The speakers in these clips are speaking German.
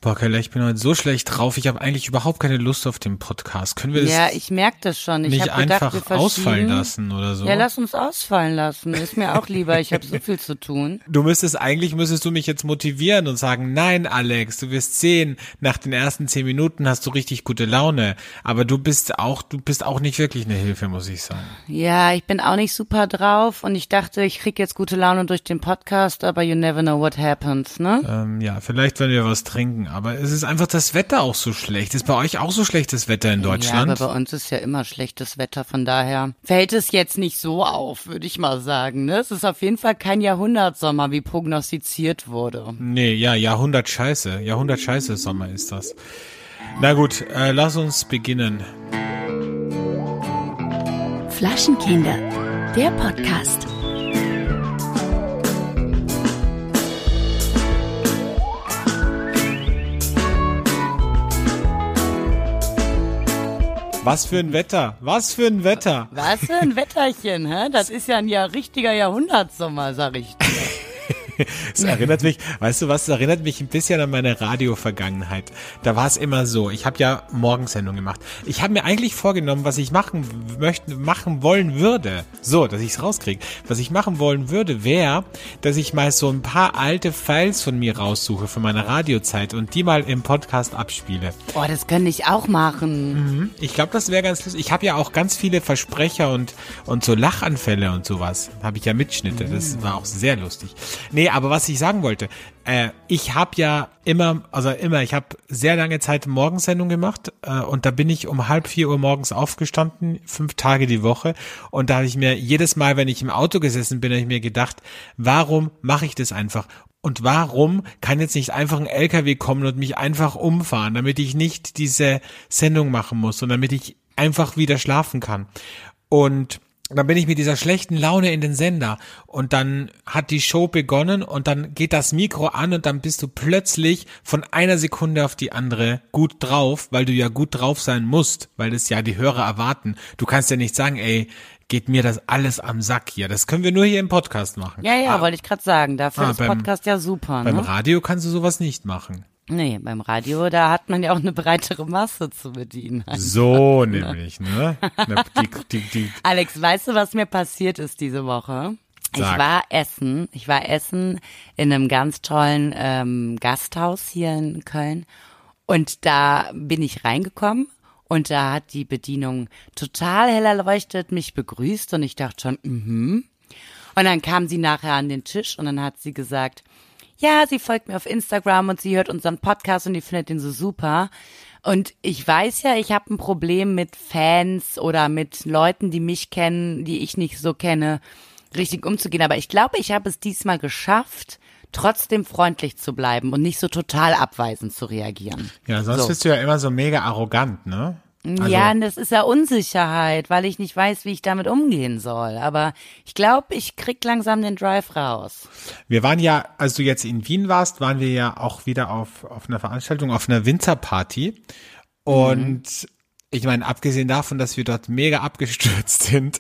Boah, Keller, ich bin heute so schlecht drauf. Ich habe eigentlich überhaupt keine Lust auf den Podcast. Können wir das Ja, ich merke das schon. Ich nicht hab gedacht, einfach ausfallen lassen oder so? Ja, lass uns ausfallen lassen. Ist mir auch lieber. Ich habe so viel zu tun. Müsstest du mich jetzt motivieren und sagen, nein, Alex, du wirst sehen, nach den ersten 10 Minuten hast du richtig gute Laune. Aber du bist auch nicht wirklich eine Hilfe, muss ich sagen. Ja, ich bin auch nicht super drauf und ich dachte, ich krieg jetzt gute Laune durch den Podcast, aber you never know what happens, ne? Ja, vielleicht, wenn wir was trinken. Aber es ist einfach das Wetter auch so schlecht. Ist bei euch auch so schlechtes Wetter in Deutschland? Ja, aber bei uns ist ja immer schlechtes Wetter, von daher fällt es jetzt nicht so auf, würde ich mal sagen, ne? Es ist auf jeden Fall kein Jahrhundertsommer, wie prognostiziert wurde. Nee, ja, Jahrhundert-Scheiße Sommer ist das. Na gut, lass uns beginnen. Flaschenkinder, der Podcast. Was für ein Wetter. Was für ein Wetterchen, hä? Das ist ja ein richtiger Jahrhundertsommer, sag ich dir. Es erinnert mich ein bisschen an meine Radio-Vergangenheit. Da war es immer so, ich habe ja Morgensendung gemacht. Ich habe mir eigentlich vorgenommen, was ich machen wollen würde. So, dass ich es rauskriege. Was ich machen wollen würde, wäre, dass ich mal so ein paar alte Files von mir raussuche, von meiner Radiozeit und die mal im Podcast abspiele. Oh, das könnte ich auch machen. Ich glaube, das wäre ganz lustig. Ich habe ja auch ganz viele Versprecher und so Lachanfälle und sowas. Habe ich ja Mitschnitte. Das war auch sehr lustig. Nee, aber was ich sagen wollte, ich habe ja ich habe sehr lange Zeit Morgensendung gemacht und da bin ich um 3:30 Uhr morgens aufgestanden, 5 Tage die Woche und da habe ich mir jedes Mal, wenn ich im Auto gesessen bin, habe ich mir gedacht, warum mache ich das einfach? Und warum kann jetzt nicht einfach ein LKW kommen und mich einfach umfahren, damit ich nicht diese Sendung machen muss und damit ich einfach wieder schlafen kann? Und dann bin ich mit dieser schlechten Laune in den Sender und dann hat die Show begonnen und dann geht das Mikro an und dann bist du plötzlich von einer Sekunde auf die andere gut drauf, weil du ja gut drauf sein musst, weil das ja die Hörer erwarten. Du kannst ja nicht sagen, ey, geht mir das alles am Sack hier. Das können wir nur hier im Podcast machen. Ja, wollte ich gerade sagen. Dafür ist Podcast ja super, ne? Beim Radio kannst du sowas nicht machen. Nee, beim Radio, da hat man ja auch eine breitere Masse zu bedienen. So nämlich, ne? Alex, weißt du, was mir passiert ist diese Woche? Sag. Ich war essen in einem ganz tollen Gasthaus hier in Köln und da bin ich reingekommen und da hat die Bedienung total hell erleuchtet mich begrüßt und ich dachte schon, Und dann kam sie nachher an den Tisch und dann hat sie gesagt, ja, sie folgt mir auf Instagram und sie hört unseren Podcast und die findet den so super. Und ich weiß ja, ich habe ein Problem mit Fans oder mit Leuten, die mich kennen, die ich nicht so kenne, richtig umzugehen. Aber ich glaube, ich habe es diesmal geschafft, trotzdem freundlich zu bleiben und nicht so total abweisend zu reagieren. Ja, sonst bist du ja immer so mega arrogant, ne? Ja, und das ist ja Unsicherheit, weil ich nicht weiß, wie ich damit umgehen soll. Aber ich glaube, ich krieg langsam den Drive raus. Wir waren ja, als du jetzt in Wien warst, waren wir ja auch wieder auf einer Veranstaltung, auf einer Winterparty. Und ich meine, abgesehen davon, dass wir dort mega abgestürzt sind,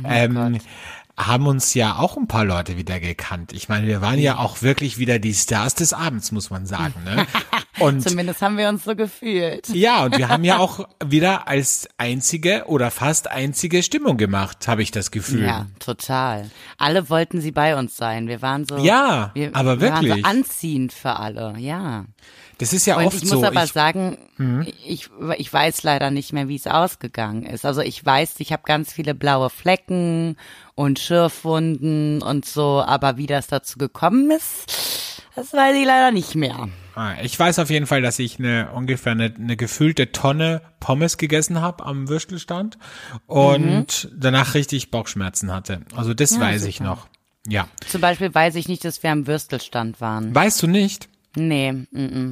haben uns ja auch ein paar Leute wieder gekannt. Ich meine, wir waren ja auch wirklich wieder die Stars des Abends, muss man sagen, ne? Und zumindest haben wir uns so gefühlt. Ja, und wir haben ja auch wieder als einzige oder fast einzige Stimmung gemacht, habe ich das Gefühl. Ja, total. Alle wollten sie bei uns sein. Wir waren so, aber wirklich. Wir waren so anziehend für alle, ja. Das ist ja und oft so. Ich muss aber sagen, ich weiß leider nicht mehr, wie es ausgegangen ist. Also ich weiß, ich habe ganz viele blaue Flecken und Schürfwunden und so, aber wie das dazu gekommen ist, das weiß ich leider nicht mehr. Ich weiß auf jeden Fall, dass ich ungefähr eine gefüllte Tonne Pommes gegessen habe am Würstelstand und danach richtig Bauchschmerzen hatte. Also das weiß ich noch. Ja. Zum Beispiel weiß ich nicht, dass wir am Würstelstand waren. Weißt du nicht? Nee.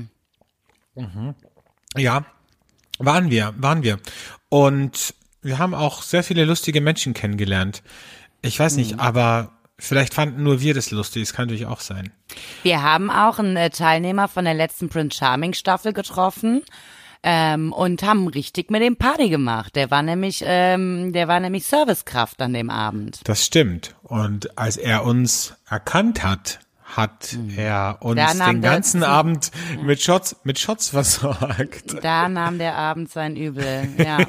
Ja, waren wir. Und wir haben auch sehr viele lustige Menschen kennengelernt. Ich weiß nicht, aber vielleicht fanden nur wir das lustig, das kann natürlich auch sein. Wir haben auch einen Teilnehmer von der letzten Prince Charming Staffel getroffen und haben richtig mit dem Party gemacht. Der war nämlich Servicekraft an dem Abend. Das stimmt. Und als er uns erkannt hat, hat er uns Da nahm den der ganzen Abend mit Shots versorgt. Da nahm der Abend sein Übel, ja.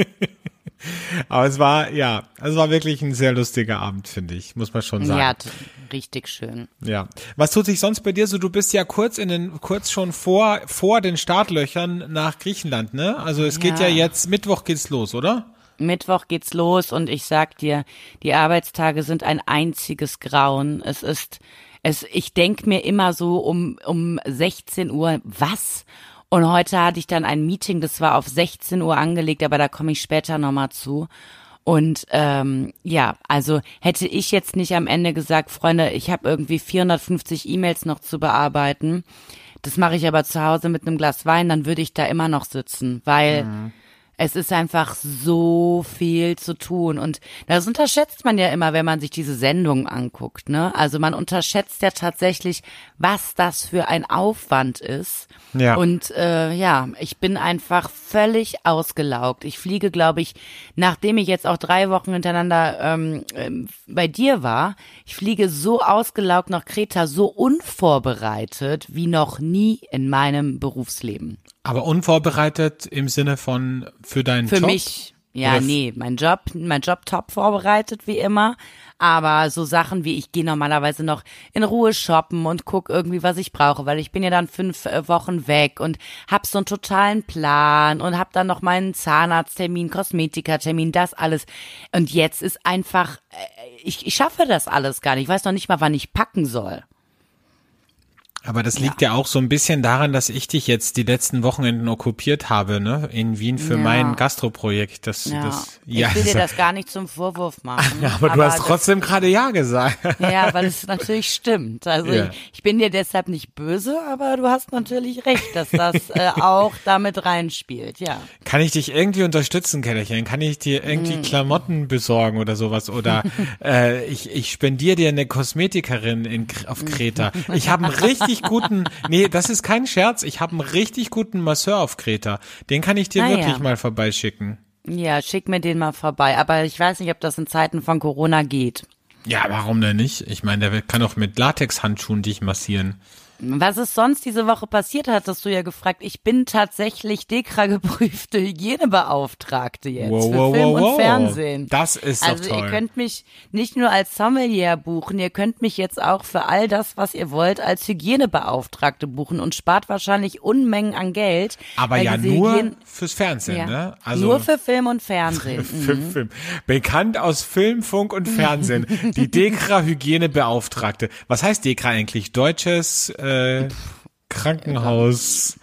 Aber es war wirklich ein sehr lustiger Abend, finde ich, muss man schon sagen. Ja, richtig schön. Ja. Was tut sich sonst bei dir so? Du bist ja kurz schon vor den Startlöchern nach Griechenland, ne? Also es geht ja jetzt, Mittwoch geht's los, oder? Mittwoch geht's los und ich sag dir, die Arbeitstage sind ein einziges Grauen. Ich denk mir immer so um 16 Uhr, was? Und heute hatte ich dann ein Meeting, das war auf 16 Uhr angelegt, aber da komme ich später nochmal zu. Und also hätte ich jetzt nicht am Ende gesagt, Freunde, ich habe irgendwie 450 E-Mails noch zu bearbeiten, das mache ich aber zu Hause mit einem Glas Wein, dann würde ich da immer noch sitzen, weil es ist einfach so viel zu tun und das unterschätzt man ja immer, wenn man sich diese Sendungen anguckt, ne? Also man unterschätzt ja tatsächlich, was das für ein Aufwand ist. Ja. Und ich bin einfach völlig ausgelaugt. Ich fliege, glaube ich, nachdem ich jetzt auch 3 Wochen hintereinander bei dir war, ich fliege so ausgelaugt nach Kreta, so unvorbereitet wie noch nie in meinem Berufsleben. Aber unvorbereitet im Sinne von für deinen Für Job? mich, ja, Oder nee, mein Job top vorbereitet wie immer, aber so Sachen wie ich gehe normalerweise noch in Ruhe shoppen und guck irgendwie, was ich brauche, weil ich bin ja dann 5 Wochen weg und hab so einen totalen Plan und hab dann noch meinen Zahnarzttermin, Kosmetikatermin, das alles. Und jetzt ist einfach, ich schaffe das alles gar nicht. Ich weiß noch nicht mal, wann ich packen soll. Aber das liegt ja auch so ein bisschen daran, dass ich dich jetzt die letzten Wochenenden okkupiert habe, ne, in Wien für mein Gastroprojekt. Ich will dir das gar nicht zum Vorwurf machen. Aber du hast trotzdem gerade Ja gesagt. Ja, weil es natürlich stimmt. Also ich bin dir deshalb nicht böse, aber du hast natürlich recht, dass das auch damit reinspielt, ja. Kann ich dich irgendwie unterstützen, Kellerchen? Kann ich dir irgendwie Klamotten besorgen oder sowas? Oder ich spendiere dir eine Kosmetikerin auf Kreta. Ich habe einen richtig das ist kein Scherz, ich habe einen richtig guten Masseur auf Kreta. Den kann ich dir wirklich mal vorbeischicken. Ja, schick mir den mal vorbei. Aber ich weiß nicht, ob das in Zeiten von Corona geht. Ja, warum denn nicht? Ich meine, der kann auch mit Latexhandschuhen dich massieren. Was ist sonst diese Woche passiert, hattest du ja gefragt. Ich bin tatsächlich DEKRA-geprüfte Hygienebeauftragte jetzt für Film und Fernsehen. Das ist doch toll. Also ihr könnt mich nicht nur als Sommelier buchen, ihr könnt mich jetzt auch für all das, was ihr wollt, als Hygienebeauftragte buchen und spart wahrscheinlich Unmengen an Geld. Aber ja nur fürs Fernsehen, ne? Also nur für Film und Fernsehen. Für Film. Bekannt aus Film, Funk und Fernsehen. Die DEKRA-Hygienebeauftragte. Was heißt DEKRA eigentlich? Deutsches Krankenhaus,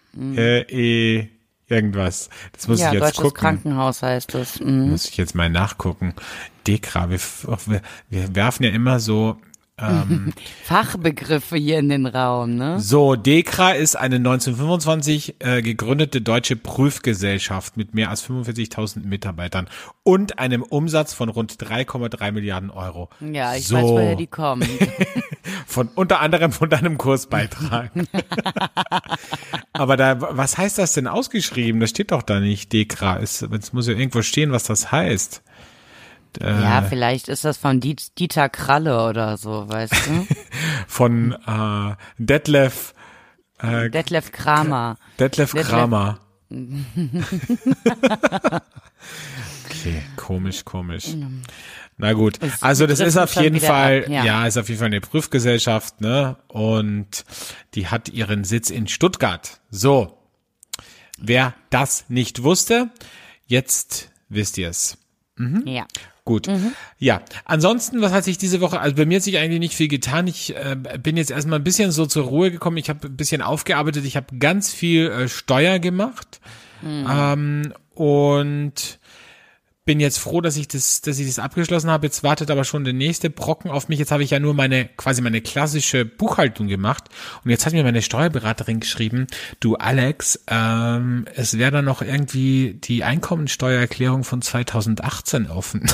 irgendwas. Das muss ich jetzt deutsches gucken. Krankenhaus heißt das. Muss ich jetzt mal nachgucken. DEKRA, wir werfen ja immer so Fachbegriffe hier in den Raum, ne? So, DEKRA ist eine 1925 gegründete deutsche Prüfgesellschaft mit mehr als 45.000 Mitarbeitern und einem Umsatz von rund 3,3 Milliarden Euro. Ja, ich weiß, woher die kommen. Unter anderem von deinem Kursbeitrag. Aber was heißt das denn ausgeschrieben? Das steht doch da nicht, DEKRA. Es muss ja irgendwo stehen, was das heißt. Ja, vielleicht ist das von Dieter Kralle oder so, weißt du? Von Detlef Kramer. Detlef Kramer. Okay, komisch. Na gut, also das ist auf jeden Fall, ist auf jeden Fall eine Prüfgesellschaft, ne? Und die hat ihren Sitz in Stuttgart. So, wer das nicht wusste, jetzt wisst ihr es. Ja. Gut. Ja, ansonsten, was hat sich diese Woche, also bei mir hat sich eigentlich nicht viel getan. Ich bin jetzt erstmal ein bisschen so zur Ruhe gekommen. Ich habe ein bisschen aufgearbeitet. Ich habe ganz viel Steuer gemacht und bin jetzt froh, dass ich das abgeschlossen habe. Jetzt wartet aber schon der nächste Brocken auf mich. Jetzt habe ich ja nur meine klassische Buchhaltung gemacht. Und jetzt hat mir meine Steuerberaterin geschrieben, du Alex, es wäre dann noch irgendwie die Einkommensteuererklärung von 2018 offen.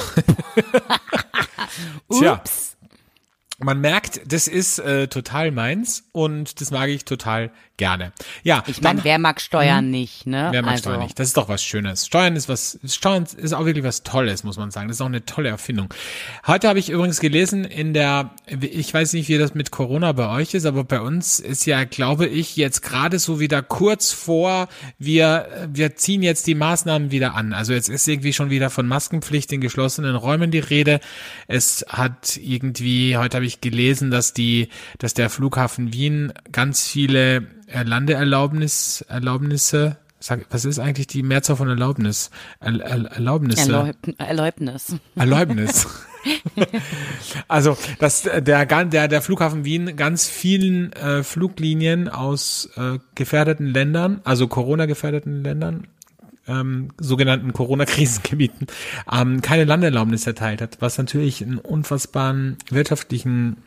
Tja. Man merkt, das ist total meins und das mag ich total gerne. Ja, Ich meine, wer mag Steuern nicht, ne? wer mag Steuern nicht? Das ist doch was Schönes. Steuern ist auch wirklich was Tolles, muss man sagen. Das ist auch eine tolle Erfindung. Heute habe ich übrigens gelesen ich weiß nicht, wie das mit Corona bei euch ist, aber bei uns ist ja, glaube ich, jetzt gerade so wieder kurz vor, wir ziehen jetzt die Maßnahmen wieder an. Also jetzt ist irgendwie schon wieder von Maskenpflicht in geschlossenen Räumen die Rede. Es hat irgendwie, heute habe ich gelesen, dass der Flughafen Wien ganz viele Landeerlaubnisse, was ist eigentlich die Mehrzahl von Erlaubnis? Erlaubnisse. Erlaubnis. Also, dass der Flughafen Wien ganz vielen Fluglinien aus gefährdeten Ländern, also Corona-gefährdeten Ländern, sogenannten Corona-Krisengebieten, keine Landeerlaubnis erteilt hat, was natürlich eine unfassbare wirtschaftliche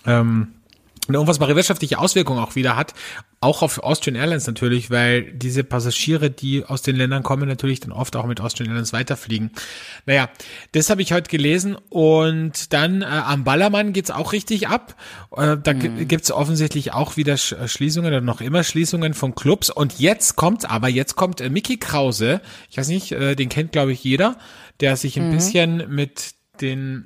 Auswirkung auch wieder hat, auch auf Austrian Airlines natürlich, weil diese Passagiere, die aus den Ländern kommen, natürlich dann oft auch mit Austrian Airlines weiterfliegen. Naja, das habe ich heute gelesen und dann am Ballermann geht's auch richtig ab. Da gibt's offensichtlich auch wieder Schließungen oder noch immer Schließungen von Clubs und jetzt kommt Mickey Krause, ich weiß nicht, den kennt glaube ich jeder, der sich ein bisschen mit den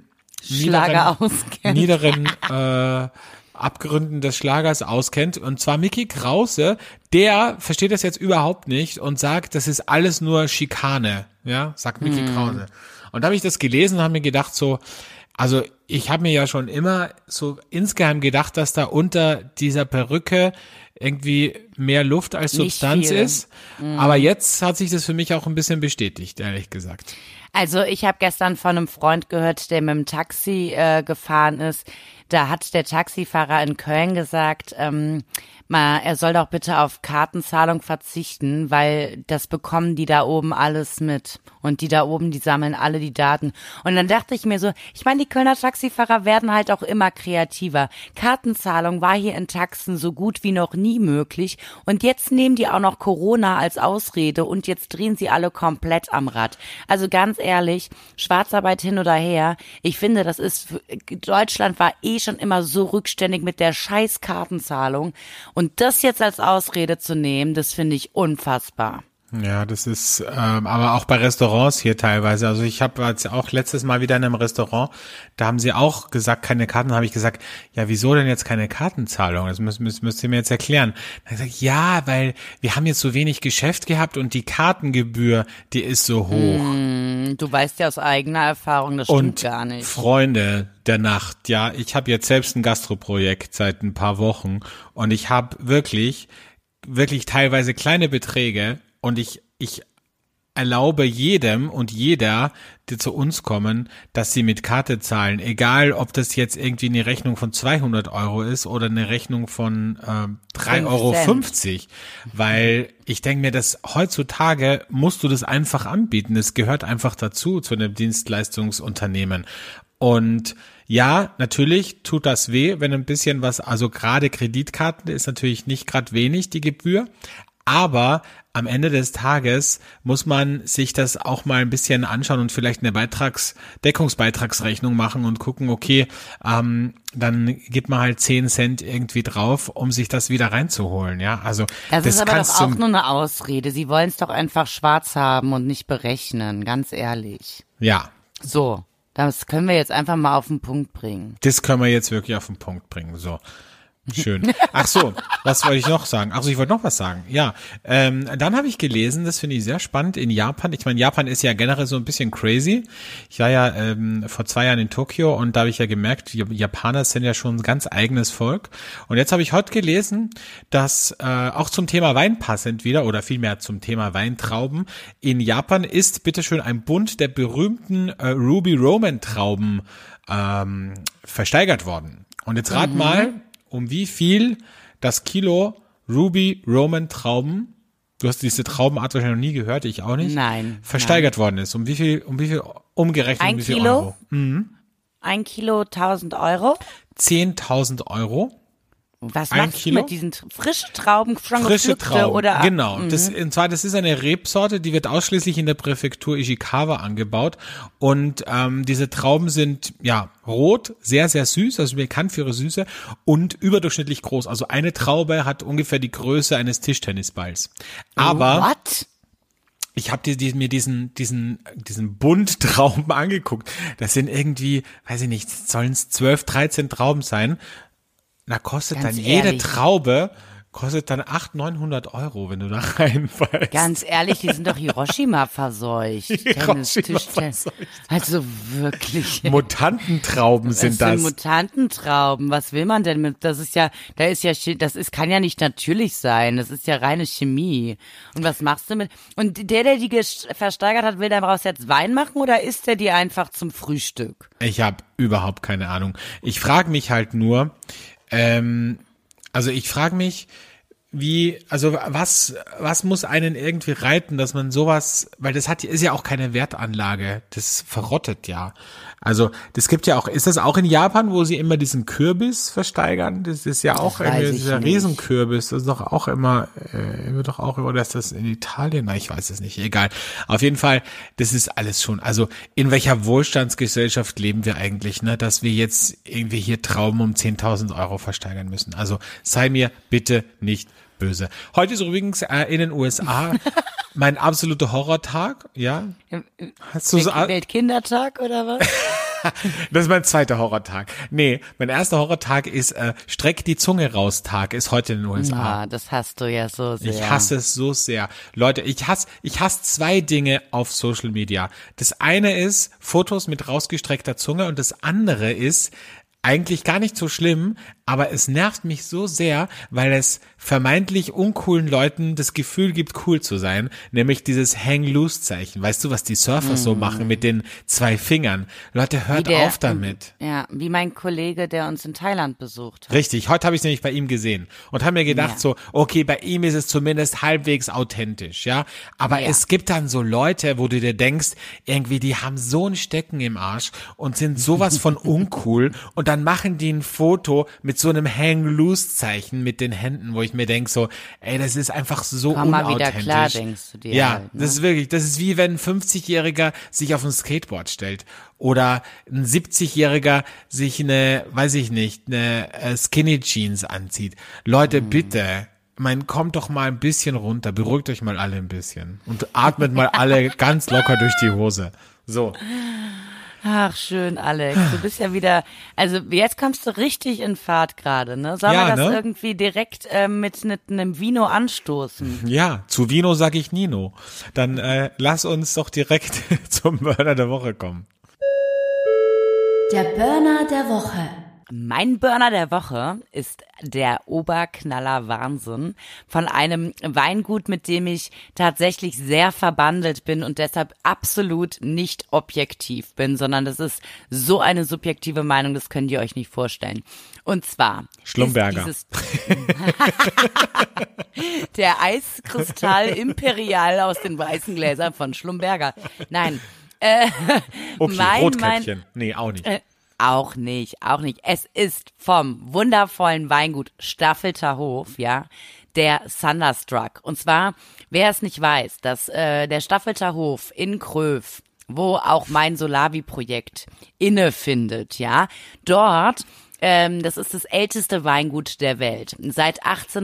niederen Abgründen des Schlagers auskennt, und zwar Mickey Krause, der versteht das jetzt überhaupt nicht und sagt, das ist alles nur Schikane, ja, sagt Mickey Krause. Und da habe ich das gelesen und habe mir gedacht so, also ich habe mir ja schon immer so insgeheim gedacht, dass da unter dieser Perücke irgendwie mehr Luft als Substanz ist, aber jetzt hat sich das für mich auch ein bisschen bestätigt, ehrlich gesagt. Also ich habe gestern von einem Freund gehört, der mit dem Taxi gefahren ist. Da hat der Taxifahrer in Köln gesagt, er soll doch bitte auf Kartenzahlung verzichten, weil das bekommen die da oben alles mit. Und die da oben, die sammeln alle die Daten. Und dann dachte ich mir so, ich meine, die Kölner Taxifahrer werden halt auch immer kreativer. Kartenzahlung war hier in Taxen so gut wie noch nie möglich. Und jetzt nehmen die auch noch Corona als Ausrede und jetzt drehen sie alle komplett am Rad. Also ganz ehrlich, Schwarzarbeit hin oder her, ich finde, Deutschland war schon immer so rückständig mit der scheiß Kartenzahlung. Und das jetzt als Ausrede zu nehmen, das finde ich unfassbar. Ja, das ist, aber auch bei Restaurants hier teilweise. Also ich habe jetzt auch letztes Mal wieder in einem Restaurant, da haben sie auch gesagt, keine Karten. Da habe ich gesagt, ja, wieso denn jetzt keine Kartenzahlung? Das müsst ihr mir jetzt erklären. Dann habe ich gesagt, ja, weil wir haben jetzt so wenig Geschäft gehabt und die Kartengebühr, die ist so hoch. Du weißt ja aus eigener Erfahrung, das stimmt gar nicht. Freunde der Nacht, ja, ich habe jetzt selbst ein Gastroprojekt seit ein paar Wochen und ich habe wirklich teilweise kleine Beträge. Und ich erlaube jedem und jeder, die zu uns kommen, dass sie mit Karte zahlen. Egal, ob das jetzt irgendwie eine Rechnung von 200 Euro ist oder eine Rechnung von 3,50 €. Weil ich denke mir, dass heutzutage musst du das einfach anbieten. Es gehört einfach dazu, zu einem Dienstleistungsunternehmen. Und ja, natürlich tut das weh, wenn ein bisschen was, also gerade Kreditkarten ist natürlich nicht gerade wenig, die Gebühr. Aber am Ende des Tages muss man sich das auch mal ein bisschen anschauen und vielleicht eine Deckungsbeitragsrechnung machen und gucken, okay, dann gibt man halt 10 Cent irgendwie drauf, um sich das wieder reinzuholen, ja. Also das ist aber doch auch nur eine Ausrede. Sie wollen es doch einfach schwarz haben und nicht berechnen, ganz ehrlich. Ja. So, das können wir jetzt einfach mal auf den Punkt bringen. Das können wir jetzt wirklich auf den Punkt bringen, so. Schön. Ach so, was wollte ich noch sagen? Ach so, ich wollte noch was sagen. Ja, dann habe ich gelesen, das finde ich sehr spannend, in Japan. Ich meine, Japan ist ja generell so ein bisschen crazy. Ich war ja vor 2 Jahren in Tokio und da habe ich ja gemerkt, die Japaner sind ja schon ein ganz eigenes Volk. Und jetzt habe ich heute gelesen, dass auch zum Thema Wein passend wieder, oder vielmehr zum Thema Weintrauben, in Japan ist bitteschön ein Bund der berühmten Ruby Roman Trauben versteigert worden. Und jetzt rat mal, um wie viel das Kilo Ruby Roman Trauben, du hast diese Traubenart wahrscheinlich noch nie gehört, ich auch nicht. Nein. Versteigert worden ist. Um wie viel umgerechnet? Ein um wie viel Kilo? Euro? 1 Kilo 1.000 Euro? 10.000 Euro. Was Ein machst du Kilo? mit diesen frische Trauben, schon Frische gepflückte Trauben, oder? genau. Das ist eine Rebsorte, die wird ausschließlich in der Präfektur Ishikawa angebaut und diese Trauben sind ja rot, sehr, sehr süß, also bekannt für ihre Süße und überdurchschnittlich groß. Also eine Traube hat ungefähr die Größe eines Tischtennisballs. Aber What? ich habe mir diesen Bund Trauben angeguckt. Das sind irgendwie, weiß ich nicht, sollen es 12, 13 Trauben sein. Da kostet Ganz dann jede ehrlich. Traube, kostet dann 800, 900 €, wenn du da reinfällst. Ganz ehrlich, die sind doch Hiroshima verseucht. Verseucht. Also wirklich. Mutantentrauben sind Das das. sind Mutantentrauben. Was will man denn mit? Das ist ja, kann ja nicht natürlich sein. Das ist ja reine Chemie. Und was machst du mit? Und der die versteigert hat, will daraus jetzt Wein machen oder isst er die einfach zum Frühstück? Ich habe überhaupt keine Ahnung. Ich frage mich halt nur, was muss einen irgendwie reiten, dass man sowas, weil ist ja auch keine Wertanlage, das verrottet ja. Also, das gibt ja auch, ist das auch in Japan, wo sie immer diesen Kürbis versteigern? Das ist ja auch weiß irgendwie ich dieser nicht. Riesenkürbis, das ist doch auch immer, oder ist das in Italien? Nein, ich weiß es nicht, egal. Auf jeden Fall, das ist alles schon, also, in welcher Wohlstandsgesellschaft leben wir eigentlich, ne, dass wir jetzt irgendwie hier Trauben um 10.000 € versteigern müssen. Also, sei mir bitte nicht böse. Heute ist übrigens in den USA mein absoluter Horrortag, ja. Hast du so, Weltkindertag oder was? das ist mein zweiter Horrortag. Nee, mein erster Horrortag ist Streck die Zunge raus Tag, ist heute in den USA. Das hast du ja so sehr. Ich hasse es so sehr. Leute, ich hasse zwei Dinge auf Social Media. Das eine ist Fotos mit rausgestreckter Zunge und das andere ist eigentlich gar nicht so schlimm, aber es nervt mich so sehr, weil es vermeintlich uncoolen Leuten das Gefühl gibt, cool zu sein, nämlich dieses Hang-Loose-Zeichen. Weißt du, was die Surfer so machen mit den 2 Fingern? Leute, hört auf damit. Ja, wie mein Kollege, der uns in Thailand besucht hat. Richtig, heute habe ich es nämlich bei ihm gesehen und habe mir gedacht so, okay, bei ihm ist es zumindest halbwegs authentisch, ja, aber es gibt dann so Leute, wo du dir denkst, irgendwie, die haben so ein Stecken im Arsch und sind sowas von uncool und dann machen die ein Foto mit so einem Hang-Loose-Zeichen mit den Händen, wo ich mir denk so, ey, das ist einfach so Komm mal unauthentisch. wieder klar, denkst du dir Ja, halt, ne? das ist wie wenn ein 50-Jähriger sich auf ein Skateboard stellt oder ein 70-Jähriger sich eine Skinny Jeans anzieht. Leute, bitte, kommt doch mal ein bisschen runter, beruhigt euch mal alle ein bisschen und atmet mal alle ganz locker durch die Hose. So. Ach, schön, Alex. Du bist ja wieder, also jetzt kommst du richtig in Fahrt gerade, ne? Sollen Ja, wir das ne? irgendwie direkt mit einem Vino anstoßen? Ja, zu Vino sag ich Nino. Dann lass uns doch direkt zum Burner der Woche kommen. Der Burner der Woche. Mein Burner der Woche ist der Oberknaller Wahnsinn von einem Weingut, mit dem ich tatsächlich sehr verbandelt bin und deshalb absolut nicht objektiv bin, sondern das ist so eine subjektive Meinung, das könnt ihr euch nicht vorstellen. Und zwar Schlumberger. ist der Eiskristall Imperial aus den weißen Gläsern von Schlumberger. Nein. Okay, Rotkäppchen. Nee, auch nicht. Auch nicht. Es ist vom wundervollen Weingut Staffelter Hof, ja, der Thunderstruck. Und zwar, wer es nicht weiß, dass der Staffelter Hof in Kröv, wo auch mein Solavi-Projekt innefindet, ja, dort das ist das älteste Weingut der Welt. Seit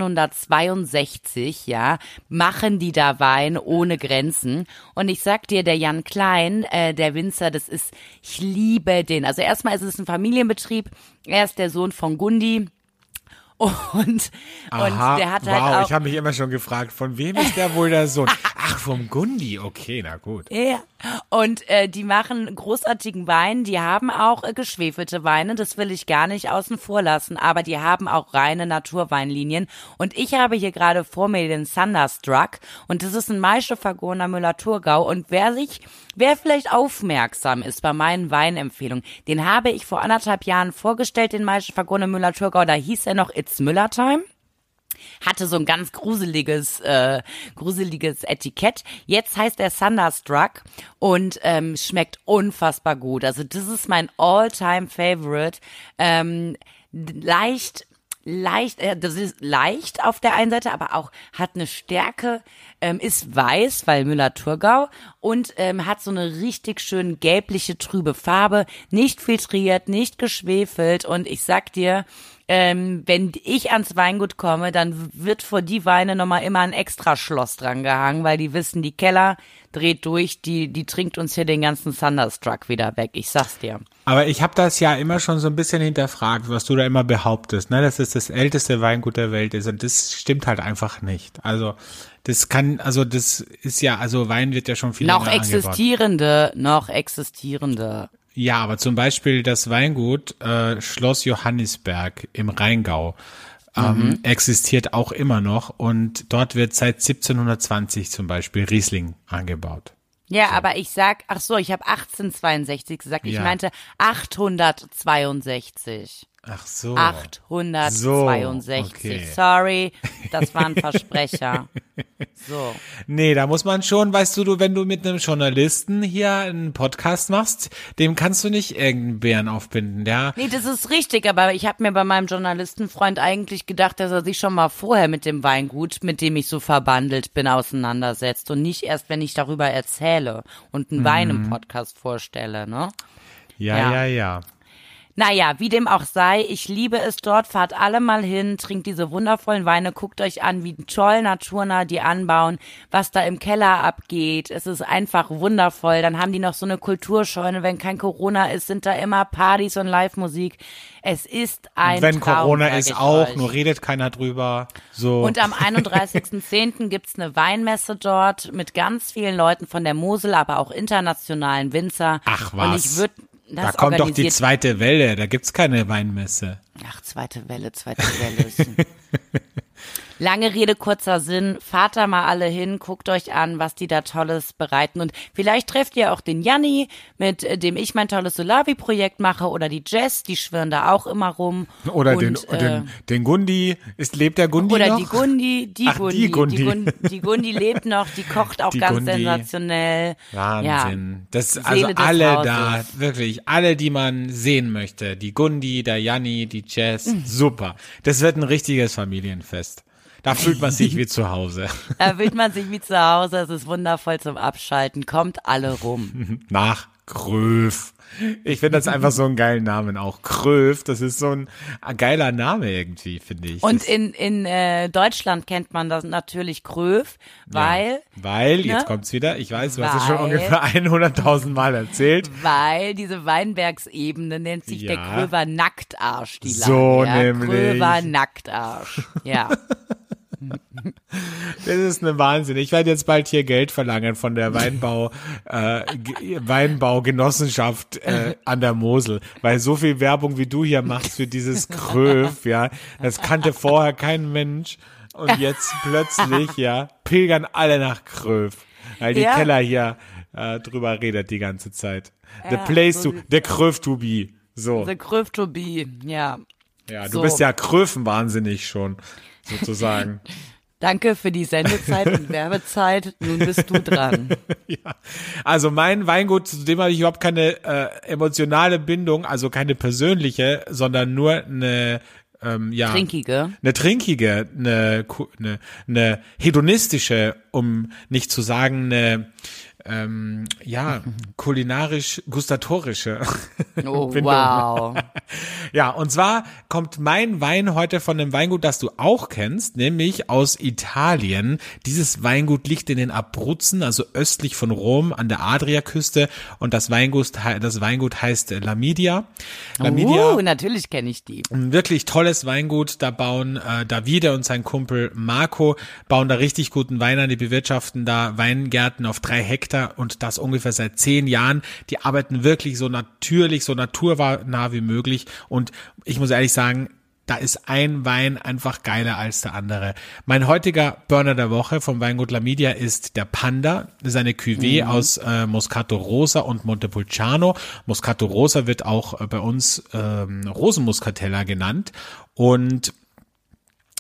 1862, ja, machen die da Wein ohne Grenzen. Und ich sag dir, der Jan Klein, der Winzer, ich liebe den. Also erstmal ist es ein Familienbetrieb. Er ist der Sohn von Gundi. Und der hat halt auch. Ich habe mich immer schon gefragt, von wem ist der wohl der Sohn? Ach, vom Gundi, okay, na gut. Ja, und die machen großartigen Wein, die haben auch geschwefelte Weine, das will ich gar nicht außen vor lassen, aber die haben auch reine Naturweinlinien und ich habe hier gerade vor mir den Thunderstruck und das ist ein Maischevergorener Müller-Thurgau und wer vielleicht aufmerksam ist bei meinen Weinempfehlungen, den habe ich vor 1,5 Jahren vorgestellt, den Maischevergorener Müller-Thurgau, da hieß er noch It's Müller Time. Hatte so ein ganz gruseliges Etikett. Jetzt heißt er Thunderstruck und schmeckt unfassbar gut. Also das ist mein All-Time-Favorite. Leicht leicht, das ist leicht auf der einen Seite, aber auch hat eine Stärke, ist weiß, weil Müller-Thurgau und hat so eine richtig schön gelbliche, trübe Farbe, nicht filtriert, nicht geschwefelt und ich sag dir, wenn ich ans Weingut komme, dann wird vor die Weine nochmal immer ein Extraschloss dran gehangen, weil die wissen, die Keller dreht durch, die trinkt uns hier den ganzen Thunderstruck wieder weg, ich sag's dir. Aber ich habe das ja immer schon so ein bisschen hinterfragt, was du da immer behauptest, ne, dass es das älteste Weingut der Welt ist und das stimmt halt einfach nicht. Also das ist ja, also Wein wird ja schon viel länger angebaut. Noch existierende. Ja, aber zum Beispiel das Weingut Schloss Johannisberg im Rheingau existiert auch immer noch und dort wird seit 1720 zum Beispiel Riesling angebaut. Ja, so. Aber ich habe 1862 gesagt, ich meinte 862. Ach so. 862. Okay. Sorry, das war ein Versprecher. So. Nee, da muss man schon, weißt du, wenn du mit einem Journalisten hier einen Podcast machst, dem kannst du nicht irgendeinen Bären aufbinden, ja? Nee, das ist richtig, aber ich habe mir bei meinem Journalistenfreund eigentlich gedacht, dass er sich schon mal vorher mit dem Weingut, mit dem ich so verbandelt bin, auseinandersetzt und nicht erst, wenn ich darüber erzähle und einen Wein im Podcast vorstelle, ne? Ja. Naja, wie dem auch sei, ich liebe es dort, fahrt alle mal hin, trinkt diese wundervollen Weine, guckt euch an, wie toll naturnah die anbauen, was da im Keller abgeht. Es ist einfach wundervoll. Dann haben die noch so eine Kulturscheune, wenn kein Corona ist, sind da immer Partys und Live-Musik. Es ist ein Wenn Traum, Corona ist auch, euch. nur redet keiner drüber. So. Und am 31.10. gibt's eine Weinmesse dort mit ganz vielen Leuten von der Mosel, aber auch internationalen Winzer. Ach was. Und ich würde da kommt doch die zweite Welle, da gibt's keine Weinmesse. Ach, zweite Welle. Lange Rede, kurzer Sinn. Fahrt da mal alle hin, guckt euch an, was die da Tolles bereiten. Und vielleicht trefft ihr auch den Janni, mit dem ich mein tolles Solavi-Projekt mache, oder die Jess, die schwirren da auch immer rum. Oder den Gundi. Lebt der Gundi oder noch? Die Gundi. Die Gundi lebt noch, die kocht auch ganz Gundi. Sensationell. Wahnsinn. Ja. Das, also alle da, wirklich, alle, die man sehen möchte. Die Gundi, der Janni, die Jess. Super. Das wird ein richtiges Familienfest. Da fühlt man sich wie zu Hause. Da fühlt man sich wie zu Hause. Es ist wundervoll zum Abschalten. Kommt alle rum. Nach Kröv. Ich finde das einfach so einen geilen Namen auch. Kröv, das ist so ein geiler Name irgendwie, finde ich. Und in Deutschland kennt man das natürlich Kröv, weil... Ja, weil, jetzt kommt's wieder, ich weiß, du hast es schon ungefähr 100.000 Mal erzählt. Weil diese Weinbergsebene nennt sich der Kröver Nacktarsch, die Lage. So nämlich. Kröver Nacktarsch, ja. Das ist eine Wahnsinn. Ich werde jetzt bald hier Geld verlangen von der Weinbaugenossenschaft an der Mosel, weil so viel Werbung wie du hier machst für dieses Kröv, ja, das kannte vorher kein Mensch und jetzt plötzlich, ja, pilgern alle nach Kröv, weil die Keller hier drüber redet die ganze Zeit. The place to, the Kröv to be. So. The Kröv to be, ja. Ja, du bist ja Krövenwahnsinnig schon. Sozusagen. Danke für die Sendezeit und Werbezeit. Nun bist du dran. Ja, also mein Weingut, zu dem habe ich überhaupt keine emotionale Bindung, also keine persönliche, sondern nur eine trinkige, eine hedonistische, um nicht zu sagen kulinarisch-gustatorische Oh, Bindung. wow. Ja, und zwar kommt mein Wein heute von einem Weingut, das du auch kennst, nämlich aus Italien. Dieses Weingut liegt in den Abruzzen, also östlich von Rom an der Adriaküste und das Weingut heißt Lamidia. Natürlich kenne ich die. Ein wirklich tolles Weingut, da bauen Davide und sein Kumpel Marco bauen da richtig guten Wein an, die bewirtschaften da Weingärten auf 3 Hektar und das ungefähr seit 10 Jahren. Die arbeiten wirklich so natürlich, so naturnah wie möglich und ich muss ehrlich sagen, da ist ein Wein einfach geiler als der andere. Mein heutiger Burner der Woche vom Weingut Lamidia ist der Panda. Das ist eine Cuvée aus Moscato Rosa und Montepulciano. Moscato Rosa wird auch bei uns Rosenmuscatella genannt und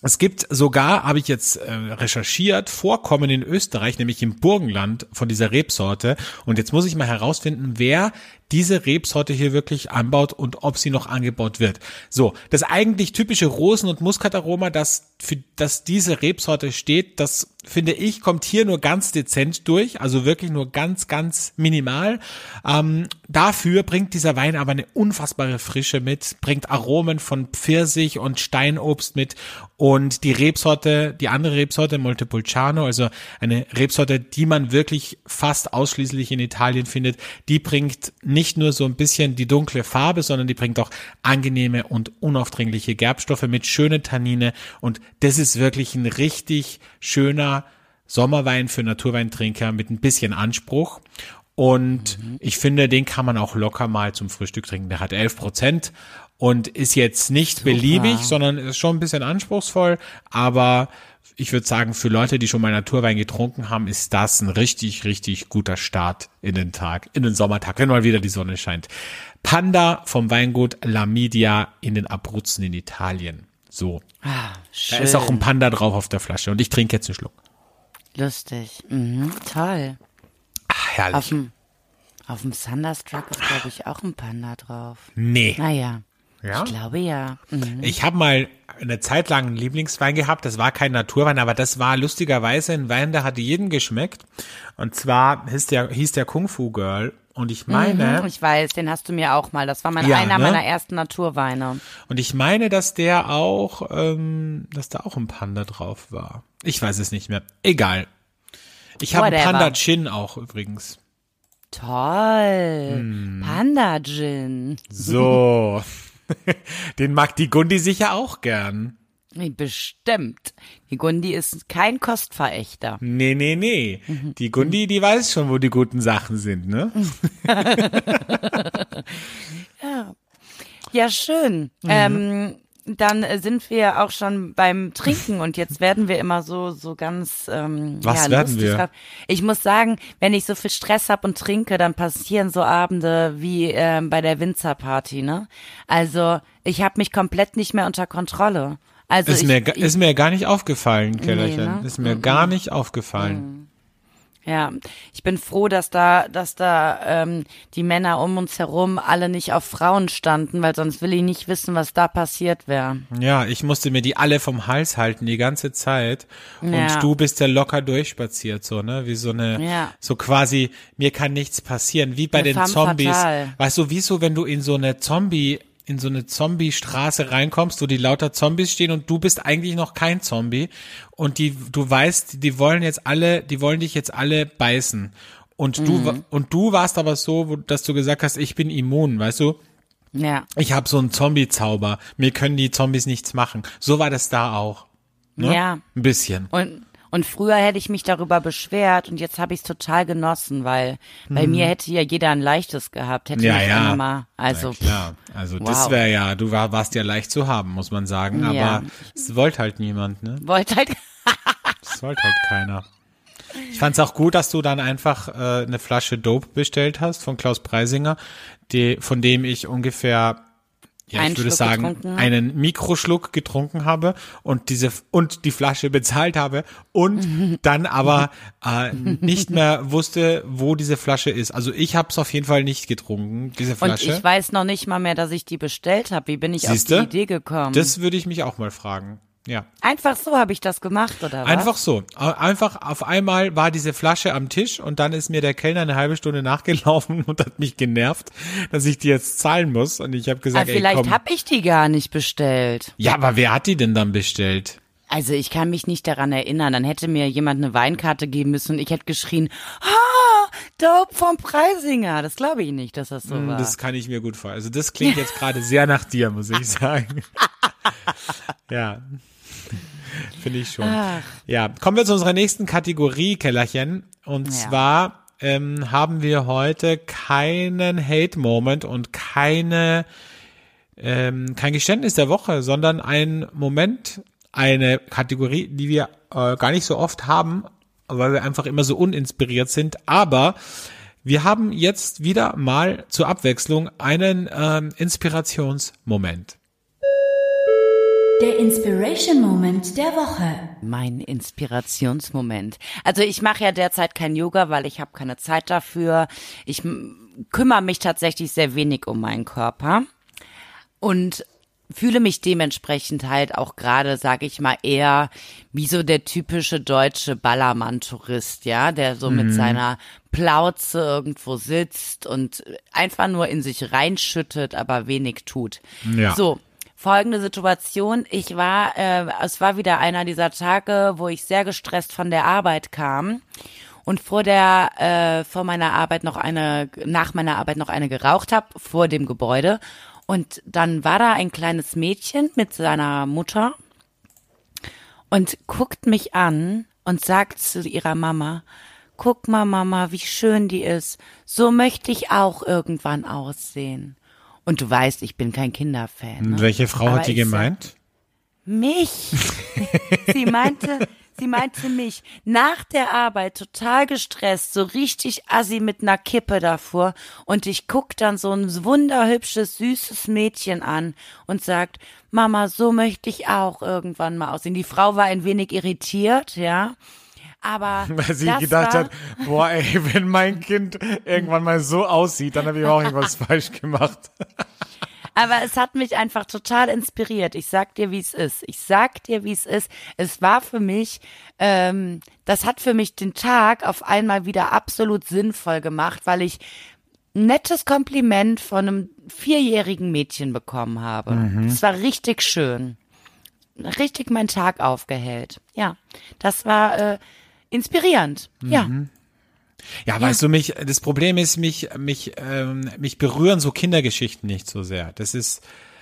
Es gibt sogar, habe ich jetzt recherchiert, Vorkommen in Österreich, nämlich im Burgenland von dieser Rebsorte. Und jetzt muss ich mal herausfinden, wer diese Rebsorte hier wirklich anbaut und ob sie noch angebaut wird. So, das eigentlich typische Rosen- und Muskataroma, das für das diese Rebsorte steht, das finde ich, kommt hier nur ganz dezent durch, also wirklich nur ganz, ganz minimal. Dafür bringt dieser Wein aber eine unfassbare Frische mit, bringt Aromen von Pfirsich und Steinobst mit und die Rebsorte, die andere Rebsorte, Montepulciano, also eine Rebsorte, die man wirklich fast ausschließlich in Italien findet, die bringt nicht nur so ein bisschen die dunkle Farbe, sondern die bringt auch angenehme und unaufdringliche Gerbstoffe mit schönen Tannine und das ist wirklich ein richtig schöner Sommerwein für Naturweintrinker mit ein bisschen Anspruch. Und ich finde, den kann man auch locker mal zum Frühstück trinken. Der hat 11% und ist jetzt nicht beliebig, sondern ist schon ein bisschen anspruchsvoll. Aber ich würde sagen, für Leute, die schon mal Naturwein getrunken haben, ist das ein richtig, richtig guter Start in den Tag, in den Sommertag, wenn mal wieder die Sonne scheint. Panda vom Weingut La Midia in den Abruzzen in Italien. So. Schön. Da ist auch ein Panda drauf auf der Flasche und ich trinke jetzt einen Schluck. Lustig. Toll. Ach, herrlich. Auf dem Thunderstruck ist, glaube ich, auch ein Panda drauf. Nee. Naja, Ja? ich glaube ja. Ich habe mal eine Zeit lang einen Lieblingswein gehabt, das war kein Naturwein, aber das war lustigerweise ein Wein, der hat jedem geschmeckt. Und zwar hieß der Kung Fu Girl. Und ich meine, Ich weiß, den hast du mir auch mal. Das war einer meiner ersten Naturweine. und ich meine, dass der auch, dass da auch ein Panda drauf war. Ich weiß es nicht mehr. Egal. Ich habe einen Whatever. Panda Gin auch übrigens. Toll. Panda Gin. So. Den mag die Gundi sicher auch gern. Bestimmt. Die Gundi ist kein Kostverächter. Nee. Die Gundi, die weiß schon, wo die guten Sachen sind, ne? Ja, schön. Dann sind wir auch schon beim Trinken und jetzt werden wir immer so ganz Was werden wir? Ich muss sagen, wenn ich so viel Stress habe und trinke, dann passieren so Abende wie bei der Winzerparty, ne? Also ich habe mich komplett nicht mehr unter Kontrolle. Also Ist mir gar nicht aufgefallen, Kellerchen. Nee, ne? Ist mir gar nicht aufgefallen. Ja, ich bin froh, dass da die Männer um uns herum alle nicht auf Frauen standen, weil sonst will ich nicht wissen, was da passiert wäre. Ja, ich musste mir die alle vom Hals halten die ganze Zeit. Und Ja. du bist ja locker durchspaziert, so, ne? Wie so eine, so quasi, mir kann nichts passieren. Wie bei Eine den femme Zombies. fatale. Weißt du, wieso, wenn du in so eine Zombie-Straße reinkommst, wo die lauter Zombies stehen und du bist eigentlich noch kein Zombie und du weißt, die wollen dich jetzt alle beißen. Und du warst aber so, dass du gesagt hast, ich bin immun, weißt du? Ja. Ich habe so einen Zombie-Zauber. Mir können die Zombies nichts machen. So war das da auch. Ne? Ja. Ein bisschen. Und früher hätte ich mich darüber beschwert und jetzt habe ich es total genossen, weil bei mir hätte ja jeder ein leichtes gehabt, hätte Ja, mich ja. immer mal, also Na klar. Also wow. das wäre ja, warst ja leicht zu haben, muss man sagen. Aber Ja. es wollte halt niemand, ne? wollte halt, Das wollte halt keiner. Ich fand's auch gut, dass du dann einfach eine Flasche Dope bestellt hast von Klaus Preisinger, von dem ich ungefähr, ja, Einen ich würde Schluck sagen, getrunken. einen Mikroschluck getrunken habe und die Flasche bezahlt habe und dann aber nicht mehr wusste, wo diese Flasche ist. Also ich habe es auf jeden Fall nicht getrunken, diese und Flasche. ich weiß noch nicht mal mehr, dass ich die bestellt habe. Wie bin ich Siehste? auf die Idee gekommen? Das würde ich mich auch mal fragen. Ja. Einfach so habe ich das gemacht, oder was? Einfach so. Einfach auf einmal war diese Flasche am Tisch und dann ist mir der Kellner eine halbe Stunde nachgelaufen und hat mich genervt, dass ich die jetzt zahlen muss. Und ich habe gesagt, Aber vielleicht komm. habe ich die gar nicht bestellt. Ja, aber wer hat die denn dann bestellt? Also ich kann mich nicht daran erinnern. Dann hätte mir jemand eine Weinkarte geben müssen und ich hätte geschrien, Dope vom Preisinger. Das glaube ich nicht, dass das so war. Das kann ich mir gut vorstellen. Also das klingt jetzt gerade sehr nach dir, muss ich sagen. Ja. Finde ich schon. Ja, kommen wir zu unserer nächsten Kategorie, Kellerchen. Und zwar haben wir heute keinen Hate-Moment und kein Geständnis der Woche, sondern einen Moment, eine Kategorie, die wir gar nicht so oft haben, weil wir einfach immer so uninspiriert sind. Aber wir haben jetzt wieder mal zur Abwechslung einen Inspirationsmoment. Der Inspiration Moment der Woche. Mein Inspirationsmoment. Also ich mache ja derzeit kein Yoga, weil ich habe keine Zeit dafür. Ich kümmere mich tatsächlich sehr wenig um meinen Körper und fühle mich dementsprechend halt auch gerade, sage ich mal, eher wie so der typische deutsche Ballermann-Tourist, ja, der so mit seiner Plauze irgendwo sitzt und einfach nur in sich reinschüttet, aber wenig tut. Ja. So, folgende Situation. Es war wieder einer dieser Tage, wo ich sehr gestresst von der Arbeit kam und nach meiner Arbeit noch eine geraucht habe vor dem Gebäude. Und dann war da ein kleines Mädchen mit seiner Mutter und guckt mich an und sagt zu ihrer Mama, guck mal, Mama, wie schön die ist. So möchte ich auch irgendwann aussehen. Und du weißt, ich bin kein Kinderfan. Ne? Und welche Frau Aber hat die gemeint? Mich. Sie meinte mich. Nach der Arbeit total gestresst, so richtig assi mit einer Kippe davor. Und ich guck dann so ein wunderhübsches, süßes Mädchen an und sagt, Mama, so möchte ich auch irgendwann mal aussehen. Die Frau war ein wenig irritiert, ja. Aber Weil sie das gedacht war, hat, boah ey, wenn mein Kind irgendwann mal so aussieht, dann habe ich auch irgendwas falsch gemacht. Aber es hat mich einfach total inspiriert. Ich sag dir, wie es ist. Es war für mich, das hat für mich den Tag auf einmal wieder absolut sinnvoll gemacht, weil ich ein nettes Kompliment von einem 4-jährigen Mädchen bekommen habe. Das war richtig schön. Richtig meinen Tag aufgehellt. Ja, das war inspirierend. Ja. Ja, weißt du, das Problem ist, mich berühren so Kindergeschichten nicht so sehr. Das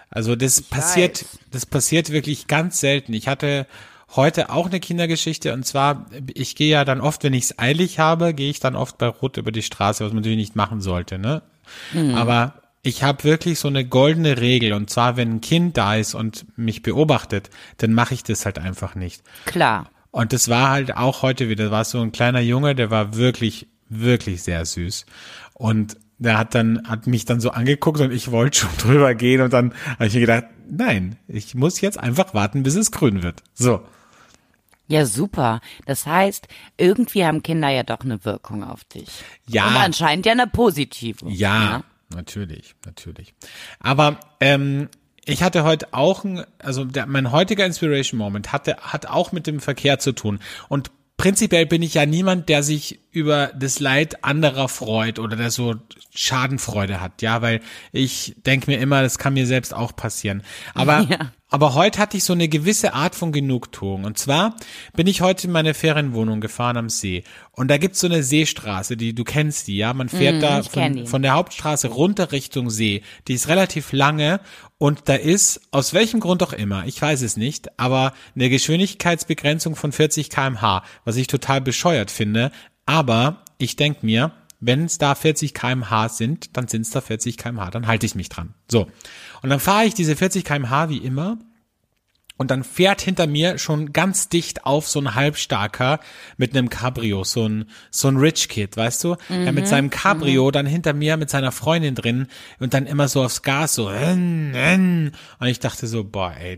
passiert wirklich ganz selten. Ich hatte heute auch eine Kindergeschichte und zwar, ich gehe ja dann oft, wenn ich es eilig habe, gehe ich dann oft bei Rot über die Straße, was man natürlich nicht machen sollte, ne? Aber ich habe wirklich so eine goldene Regel und zwar, wenn ein Kind da ist und mich beobachtet, dann mache ich das halt einfach nicht. Klar. Und das war halt auch heute wieder, war so ein kleiner Junge, der war wirklich, wirklich sehr süß. Und der hat mich dann so angeguckt und ich wollte schon drüber gehen und dann habe ich mir gedacht, nein, ich muss jetzt einfach warten, bis es grün wird. So. Ja, super. Das heißt, irgendwie haben Kinder ja doch eine Wirkung auf dich. Ja. Und anscheinend ja eine positive. Ja, natürlich. Aber ich hatte heute auch mein heutiger Inspiration Moment hat auch mit dem Verkehr zu tun. Und prinzipiell bin ich ja niemand, der sich über das Leid anderer freut oder der so Schadenfreude hat, ja, weil ich denke mir immer, das kann mir selbst auch passieren. Aber heute hatte ich so eine gewisse Art von Genugtuung. Und zwar bin ich heute in meine Ferienwohnung gefahren am See. Und da gibt's so eine Seestraße, du kennst die, ja? Man fährt da von der Hauptstraße runter Richtung See. Die ist relativ lange und da ist, aus welchem Grund auch immer, ich weiß es nicht, aber eine Geschwindigkeitsbegrenzung von 40 km/h, was ich total bescheuert finde. Aber ich denk mir, wenn es da 40 km/h sind, dann sind es da 40 km/h, dann halte ich mich dran. So. Und dann fahre ich diese 40 km/h wie immer und dann fährt hinter mir schon ganz dicht auf so ein Halbstarker mit einem Cabrio, so ein Rich Kid, weißt du? Der mit seinem Cabrio dann hinter mir mit seiner Freundin drin und dann immer so aufs Gas so und ich dachte so, boah, ey,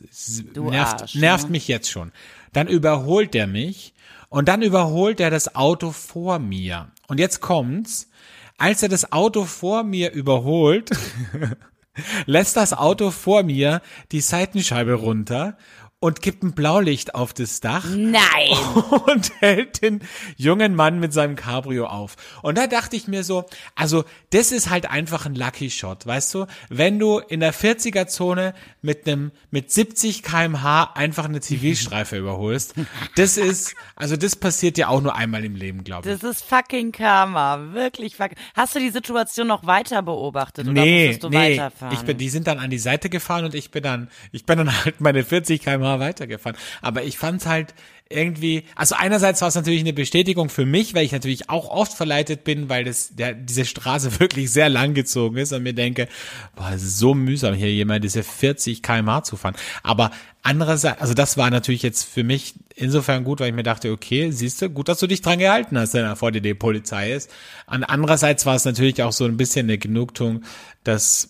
nervt mich jetzt schon. Dann überholt der mich und dann überholt er das Auto vor mir. Und jetzt kommt's, als er das Auto vor mir überholt, lässt das Auto vor mir die Seitenscheibe runter und gibt ein Blaulicht auf das Dach. Nein! Und hält den jungen Mann mit seinem Cabrio auf. Und da dachte ich mir so, also das ist halt einfach ein Lucky Shot, weißt du? Wenn du in der 40er-Zone mit 70 km/h einfach eine Zivilstreife überholst, das passiert ja auch nur einmal im Leben, glaube ich. Das ist fucking Karma, wirklich fucking. Hast du die Situation noch weiter beobachtet oder musstest du weiterfahren? Die sind dann an die Seite gefahren und ich bin dann halt meine 40 km/h weitergefahren. Aber ich fand's halt irgendwie, also einerseits war es natürlich eine Bestätigung für mich, weil ich natürlich auch oft verleitet bin, weil diese Straße wirklich sehr lang gezogen ist und mir denke, boah, es ist so mühsam, hier jemand diese 40 km/h zu fahren. Aber andererseits, also das war natürlich jetzt für mich insofern gut, weil ich mir dachte, okay, siehst du, gut, dass du dich dran gehalten hast, wenn da vor dir die Polizei ist. Und andererseits war es natürlich auch so ein bisschen eine Genugtuung, dass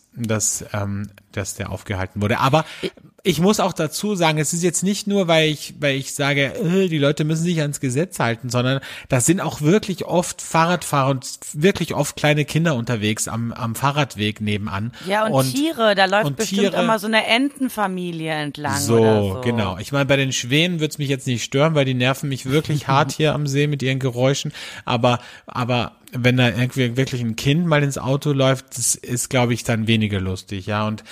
der aufgehalten wurde. Aber ich muss auch dazu sagen, es ist jetzt nicht nur, weil ich sage, die Leute müssen sich ans Gesetz halten, sondern da sind auch wirklich oft Fahrradfahrer und wirklich oft kleine Kinder unterwegs am Fahrradweg nebenan. Ja, und Tiere, da läuft bestimmt Tiere, immer so eine Entenfamilie entlang so, oder so. Genau. Ich meine, bei den Schwänen wird's mich jetzt nicht stören, weil die nerven mich wirklich hart hier am See mit ihren Geräuschen. Aber wenn da irgendwie wirklich ein Kind mal ins Auto läuft, das ist, glaube ich, dann weniger lustig, ja. Und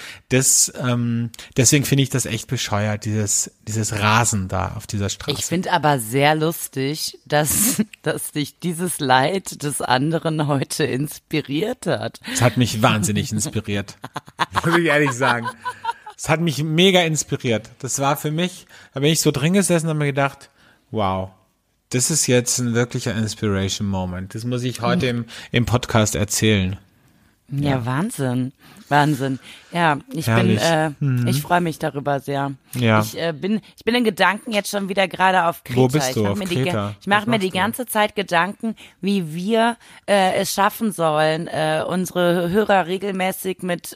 deswegen finde ich das echt bescheuert, dieses Rasen da auf dieser Straße. Ich finde aber sehr lustig, dass dich dieses Leid des anderen heute inspiriert hat. Es hat mich wahnsinnig inspiriert, muss ich ehrlich sagen. Es hat mich mega inspiriert. Das war für mich, da bin ich so drin gesessen und habe mir gedacht, wow, das ist jetzt ein wirklicher Inspiration Moment. Das muss ich heute im Podcast erzählen. Ja, Wahnsinn. Ja, ich freue mich darüber sehr. Ja. Ich bin in Gedanken jetzt schon wieder gerade auf Kreta. Wo bist du? Auf Kreta? Ich mache mir die ganze Zeit Gedanken, wie wir es schaffen sollen, unsere Hörer regelmäßig mit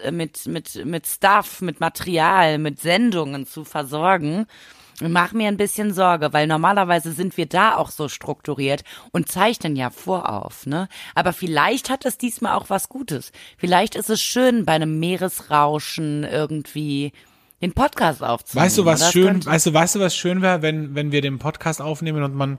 Stuff, mit Material, mit Sendungen zu versorgen. Ich mache mir ein bisschen Sorge, weil normalerweise sind wir da auch so strukturiert und zeichnen ja vorauf, ne? Aber vielleicht hat es diesmal auch was Gutes. Vielleicht ist es schön, bei einem Meeresrauschen irgendwie den Podcast aufzunehmen. Weißt du, was schön wäre, wenn wir den Podcast aufnehmen und man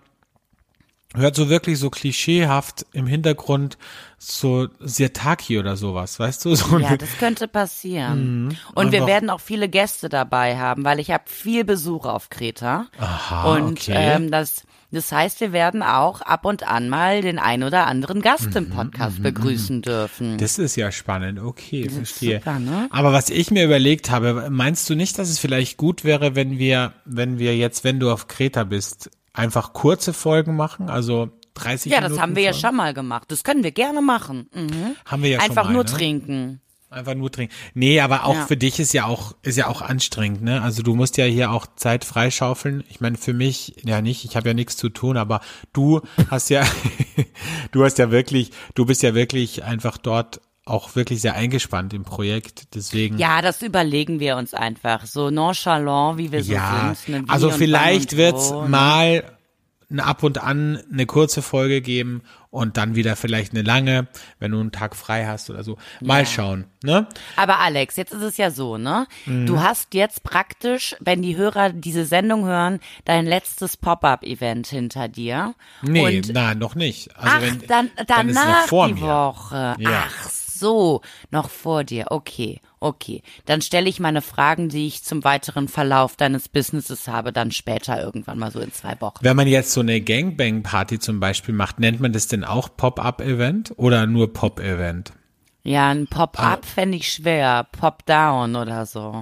hört so wirklich so klischeehaft im Hintergrund so Sirtaki oder sowas, weißt du? So ja, das könnte passieren. Und wir werden auch viele Gäste dabei haben, weil ich habe viel Besuch auf Kreta. Aha, und okay. Das heißt, wir werden auch ab und an mal den ein oder anderen Gast im Podcast begrüßen dürfen. Das ist ja spannend, okay, Das ist verstehe. super, ne? Aber was ich mir überlegt habe, meinst du nicht, dass es vielleicht gut wäre, wenn wir jetzt, wenn du auf Kreta bist, einfach kurze Folgen machen, also 30 Minuten? Ja, das haben wir ja schon mal gemacht. Das können wir gerne machen. Mhm. Haben wir ja schon mal, Einfach nur ne? trinken. Einfach nur trinken. Nee, aber auch Ja. für dich ist ja auch anstrengend, ne? Also du musst ja hier auch Zeit freischaufeln. Ich meine, für mich ja nicht, ich habe ja nichts zu tun, aber du hast ja, du bist ja wirklich einfach dort auch wirklich sehr eingespannt im Projekt, deswegen. Ja, das überlegen wir uns einfach. So nonchalant, wie wir so sind. Ne? Wie Also und vielleicht wann und wird's wo, ne? mal ab und an eine kurze Folge geben und dann wieder vielleicht eine lange, wenn du einen Tag frei hast oder so. Mal schauen, ne? Aber Alex, jetzt ist es ja so, ne? Mhm. Du hast jetzt praktisch, wenn die Hörer diese Sendung hören, dein letztes Pop-up-Event hinter dir. Nee, Und nein, noch nicht. Also dann ist es noch danach vor die mir. Woche. Ja. Ach so, noch vor dir. Okay. Dann stelle ich meine Fragen, die ich zum weiteren Verlauf deines Businesses habe, dann später irgendwann mal so in 2 Wochen. Wenn man jetzt so eine Gangbang-Party zum Beispiel macht, nennt man das denn auch Pop-up-Event oder nur Pop-Event? Ja, ein Pop-up fände ich schwer. Pop-down oder so.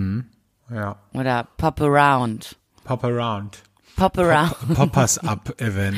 Ja, Oder Pop-around. Pop-around. Pop-around. Poppers-up-Event.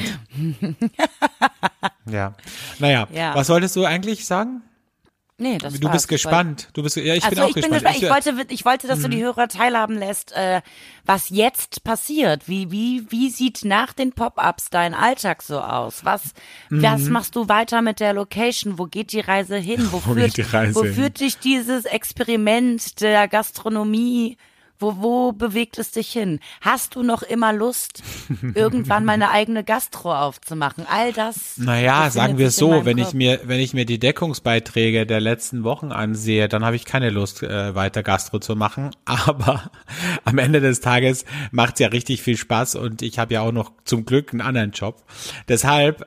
Ja. Naja, Ja. was wolltest du eigentlich sagen? Nee, das Du war's. bist gespannt. Ich bin Also auch ich bin gespannt. gespannt. Ich wollte, dass du die Hörer teilhaben lässt, was jetzt passiert. Wie sieht nach den Pop-ups dein Alltag so aus? Was machst du weiter mit der Location? Wo geht die Reise hin? Wo geht die Reise wo hin? führt dich dieses Experiment der Gastronomie? Wo bewegt es dich hin? Hast du noch immer Lust, irgendwann mal eine eigene Gastro aufzumachen? All das. Naja, befindet sagen wir es sich in so, meinem wenn Kopf. ich mir die Deckungsbeiträge der letzten Wochen ansehe, dann habe ich keine Lust, weiter Gastro zu machen. Aber am Ende des Tages macht's ja richtig viel Spaß und ich habe ja auch noch zum Glück einen anderen Job. Deshalb,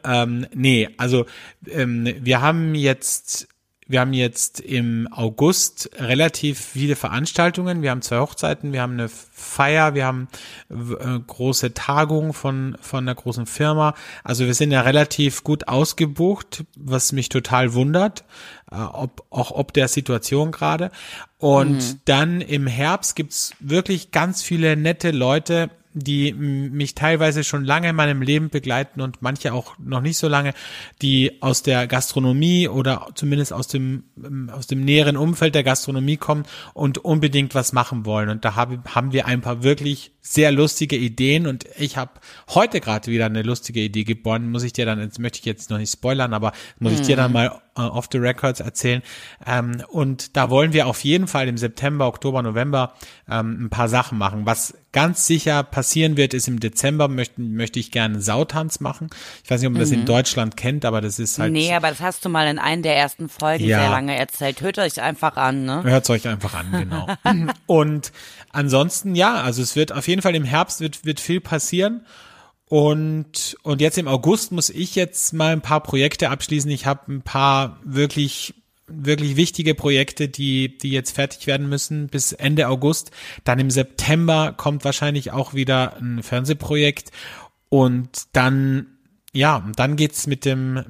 wir haben jetzt im August relativ viele Veranstaltungen. Wir haben 2 Hochzeiten, wir haben eine Feier, wir haben große Tagungen von einer großen Firma. Also wir sind ja relativ gut ausgebucht, was mich total wundert, ob der Situation gerade. Und dann im Herbst gibt's wirklich ganz viele nette Leute, die mich teilweise schon lange in meinem Leben begleiten und manche auch noch nicht so lange, die aus der Gastronomie oder zumindest aus dem näheren Umfeld der Gastronomie kommen und unbedingt was machen wollen. Und da haben wir ein paar wirklich sehr lustige Ideen und ich habe heute gerade wieder eine lustige Idee geboren, möchte ich jetzt noch nicht spoilern, aber muss ich dir dann mal off the records erzählen. Und da wollen wir auf jeden Fall im September, Oktober, November ein paar Sachen machen. Was ganz sicher passieren wird, ist im Dezember möchte ich gerne Sautanz machen. Ich weiß nicht, ob man das in Deutschland kennt, aber das ist halt... Nee, aber das hast du mal in einer der ersten Folgen sehr lange erzählt. Hört euch einfach an, ne? Hört euch einfach an, genau. Und ansonsten, ja, also es wird auf jeden Fall im Herbst wird viel passieren. Und jetzt im August muss ich jetzt mal ein paar Projekte abschließen. Ich habe ein paar wirklich wichtige Projekte, die jetzt fertig werden müssen bis Ende August. Dann im September kommt wahrscheinlich auch wieder ein Fernsehprojekt und dann geht's mit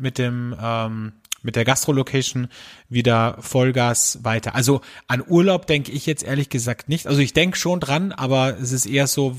der Gastrolocation wieder Vollgas weiter. Also an Urlaub denke ich jetzt ehrlich gesagt nicht. Also ich denke schon dran, aber es ist eher so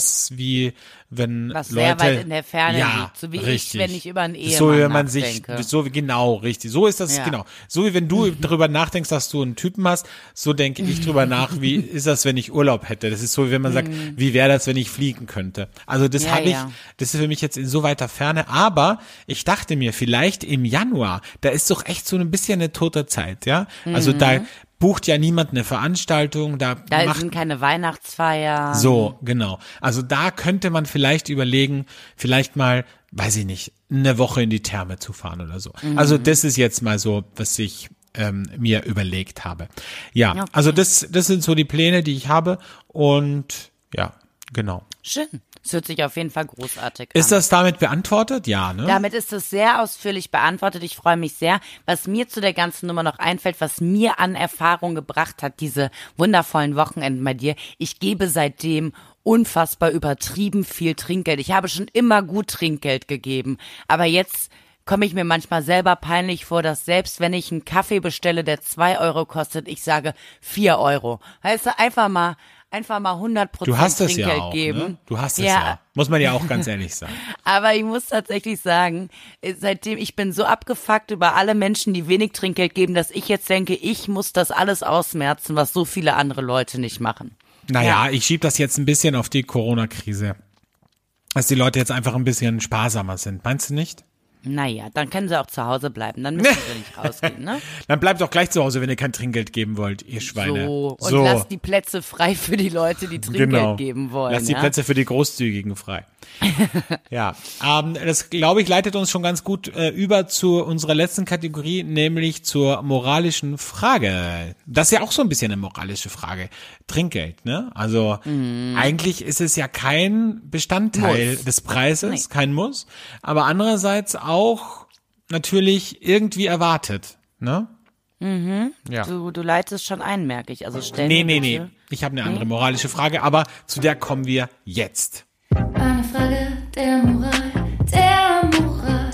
wenn was Leute, sehr weit in der Ferne liegt, so wie richtig. ich, wenn ich über einen Ehemann so wie man nachdenke. Genau, richtig. So ist das, genau. So wie wenn du darüber nachdenkst, dass du einen Typen hast, so denke ich drüber nach, wie ist das, wenn ich Urlaub hätte. Das ist so, wie wenn man sagt, wie wäre das, wenn ich fliegen könnte. Also das das ist für mich jetzt in so weiter Ferne, aber ich dachte mir, vielleicht im Januar, da ist doch echt so ein bisschen eine tote Zeit, ja? Also da bucht ja niemand eine Veranstaltung, da sind keine Weihnachtsfeier. So, genau. Also da könnte man vielleicht überlegen, vielleicht mal, weiß ich nicht, eine Woche in die Therme zu fahren oder so. Also das ist jetzt mal so, was ich mir überlegt habe. Ja, okay. Also das sind so die Pläne, die ich habe und ja, genau. Schön. Das hört sich auf jeden Fall großartig an. Ist das damit beantwortet? Ja, ne? Damit ist es sehr ausführlich beantwortet. Ich freue mich sehr. Was mir zu der ganzen Nummer noch einfällt, was mir an Erfahrung gebracht hat, diese wundervollen Wochenenden bei dir. Ich gebe seitdem unfassbar übertrieben viel Trinkgeld. Ich habe schon immer gut Trinkgeld gegeben. Aber jetzt komme ich mir manchmal selber peinlich vor, dass selbst wenn ich einen Kaffee bestelle, der 2 Euro kostet, ich sage 4 Euro. Weißt du, einfach mal 100% du hast es Trinkgeld ja auch, geben. ne? Du hast es ja. Muss man ja auch ganz ehrlich sagen. Aber ich muss tatsächlich sagen, seitdem ich bin so abgefuckt über alle Menschen, die wenig Trinkgeld geben, dass ich jetzt denke, ich muss das alles ausmerzen, was so viele andere Leute nicht machen. Naja, ich schiebe das jetzt ein bisschen auf die Corona-Krise. Dass die Leute jetzt einfach ein bisschen sparsamer sind. Meinst du nicht? Naja, dann können sie auch zu Hause bleiben, dann müssen sie nicht rausgehen, ne? Dann bleibt doch gleich zu Hause, wenn ihr kein Trinkgeld geben wollt, ihr Schweine. Und lasst die Plätze frei für die Leute, die Trinkgeld geben wollen. Lasst die Plätze für die Großzügigen frei. Ja, das, glaube ich, leitet uns schon ganz gut über zu unserer letzten Kategorie, nämlich zur moralischen Frage. Das ist ja auch so ein bisschen eine moralische Frage. Trinkgeld, ne? Also eigentlich ist es ja kein Bestandteil des Preises, kein Muss, aber andererseits auch natürlich irgendwie erwartet, ne? Ja. Du leitest schon ein, merke ich. Also Nee. Ich habe eine andere moralische Frage, aber zu der kommen wir jetzt. Eine Frage der Moral, der Moral.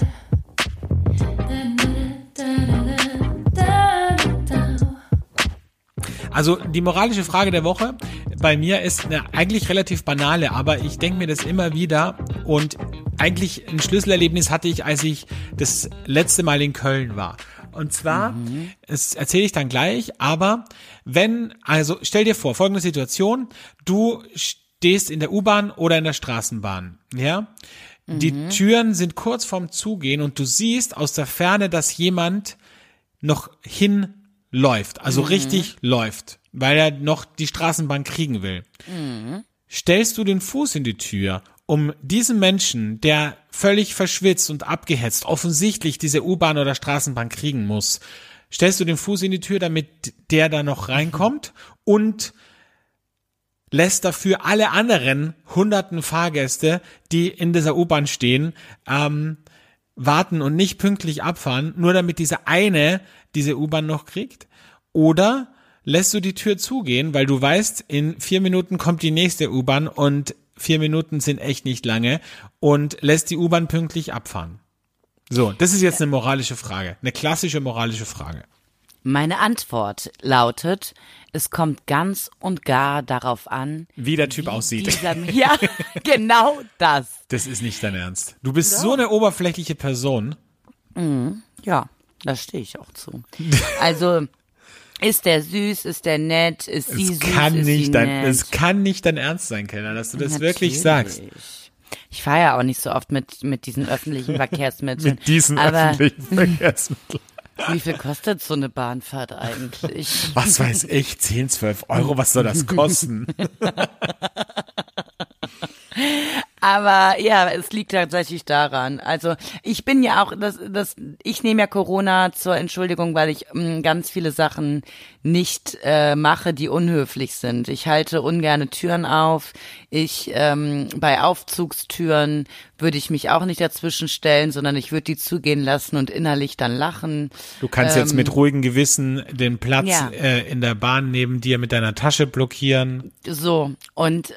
Also die moralische Frage der Woche bei mir ist eine eigentlich relativ banale, aber ich denke mir das immer wieder und eigentlich ein Schlüsselerlebnis hatte ich, als ich das letzte Mal in Köln war. Und zwar, das erzähle ich dann gleich, aber also stell dir vor, folgende Situation, du stehst in der U-Bahn oder in der Straßenbahn, ja? Die Türen sind kurz vorm Zugehen und du siehst aus der Ferne, dass jemand noch hinläuft, also richtig läuft, weil er noch die Straßenbahn kriegen will. Stellst du den Fuß in die Tür, um diesen Menschen, der völlig verschwitzt und abgehetzt, offensichtlich diese U-Bahn oder Straßenbahn kriegen muss, stellst du den Fuß in die Tür, damit der da noch reinkommt und lässt dafür alle anderen hunderten Fahrgäste, die in dieser U-Bahn stehen, warten und nicht pünktlich abfahren, nur damit dieser eine diese U-Bahn noch kriegt? Oder lässt du die Tür zugehen, weil du weißt, in 4 Minuten kommt die nächste U-Bahn und 4 Minuten sind echt nicht lange und lässt die U-Bahn pünktlich abfahren? So, das ist jetzt eine moralische Frage, eine klassische moralische Frage. Meine Antwort lautet, es kommt ganz und gar darauf an, Wie der Typ aussieht. Ja, genau das. Das ist nicht dein Ernst. Du bist so eine oberflächliche Person. Ja, da stehe ich auch zu. Also, ist der süß, ist der nett, ist sie süß, ist sie nett? Es kann nicht dein Ernst sein, Kellner, dass du das wirklich sagst. Ich fahre ja auch nicht so oft mit diesen öffentlichen Verkehrsmitteln. Mit diesen aber öffentlichen Verkehrsmitteln. wie viel kostet so eine Bahnfahrt eigentlich? Was weiß ich, 10, 12 Euro, was soll das kosten? Aber ja, es liegt tatsächlich daran. Also ich bin ja auch, ich nehme ja Corona zur Entschuldigung, weil ich ganz viele Sachen nicht mache, die unhöflich sind. Ich halte ungerne Türen auf. Bei Aufzugstüren würde ich mich auch nicht dazwischen stellen, sondern ich würde die zugehen lassen und innerlich dann lachen. Du kannst jetzt mit ruhigem Gewissen den Platz in der Bahn neben dir mit deiner Tasche blockieren. So, und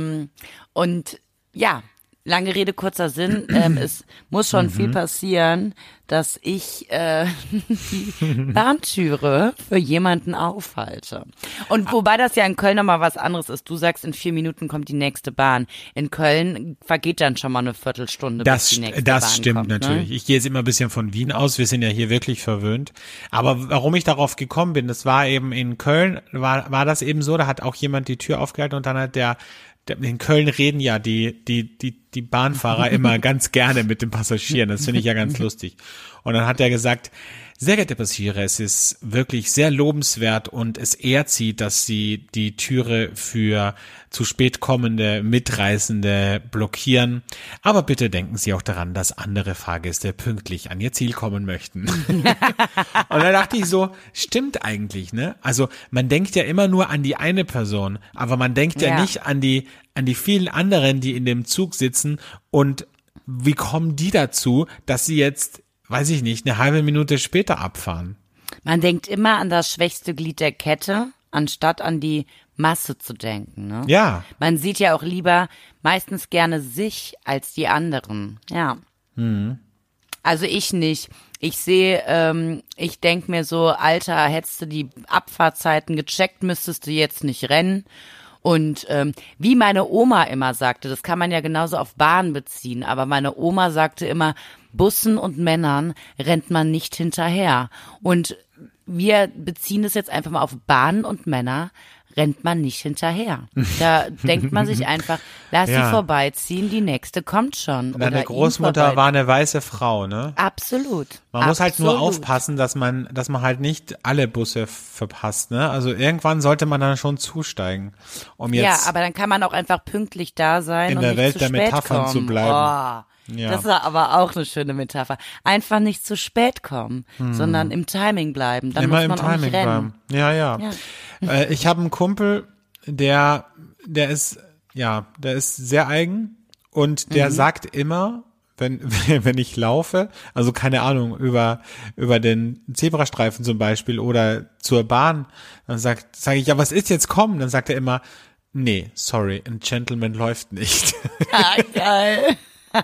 ja, lange Rede, kurzer Sinn. Es muss schon viel passieren, dass ich die Bahntüre für jemanden aufhalte. Und wobei das ja in Köln nochmal was anderes ist. Du sagst, in 4 Minuten kommt die nächste Bahn. In Köln vergeht dann schon mal eine Viertelstunde, bis die nächste Bahn Das stimmt kommt, natürlich. Ne? Ich gehe jetzt immer ein bisschen von Wien aus. Wir sind ja hier wirklich verwöhnt. Aber warum ich darauf gekommen bin, das war eben in Köln, war das eben so, da hat auch jemand die Tür aufgehalten und dann hat in Köln reden ja die Bahnfahrer immer ganz gerne mit den Passagieren. Das finde ich ja ganz lustig. Und dann hat er gesagt, sehr geehrte Passagiere, es ist wirklich sehr lobenswert und es ehrt Sie, dass Sie die Türe für zu spät kommende Mitreisende blockieren. Aber bitte denken Sie auch daran, dass andere Fahrgäste pünktlich an ihr Ziel kommen möchten. Und da dachte ich so, stimmt eigentlich, ne? Also man denkt ja immer nur an die eine Person, aber man denkt ja nicht an die vielen anderen, die in dem Zug sitzen und wie kommen die dazu, dass sie jetzt, weiß ich nicht, eine halbe Minute später abfahren? Man denkt immer an das schwächste Glied der Kette, anstatt an die Masse zu denken. Ne? Ja. Man sieht ja auch lieber meistens gerne sich als die anderen. Ja. Also ich nicht. Ich denke mir so, Alter, hättest du die Abfahrtzeiten gecheckt, müsstest du jetzt nicht rennen. Und wie meine Oma immer sagte, das kann man ja genauso auf Bahn beziehen, aber meine Oma sagte immer, Bussen und Männern rennt man nicht hinterher. Und wir beziehen es jetzt einfach mal auf Bahnen und Männer, rennt man nicht hinterher. Da denkt man sich einfach, lass sie vorbeiziehen, die nächste kommt schon. Deine Großmutter war eine weiße Frau, ne? Absolut. Man muss halt nur aufpassen, dass man halt nicht alle Busse verpasst, ne? Also irgendwann sollte man dann schon zusteigen, um jetzt aber dann kann man auch einfach pünktlich da sein in und der nicht Welt zu der spät Metaphern kommen. zu bleiben. Ja. Das war aber auch eine schöne Metapher. Einfach nicht zu spät kommen, sondern im Timing bleiben. Dann immer muss man im auch Timing nicht rennen. bleiben. Ja. Ich habe einen Kumpel, der ist sehr eigen und der sagt immer, wenn ich laufe, also keine Ahnung, über den Zebrastreifen zum Beispiel oder zur Bahn, dann sage ich, ja, was ist jetzt kommen? Dann sagt er immer, nee, sorry, ein Gentleman läuft nicht. Ja, geil.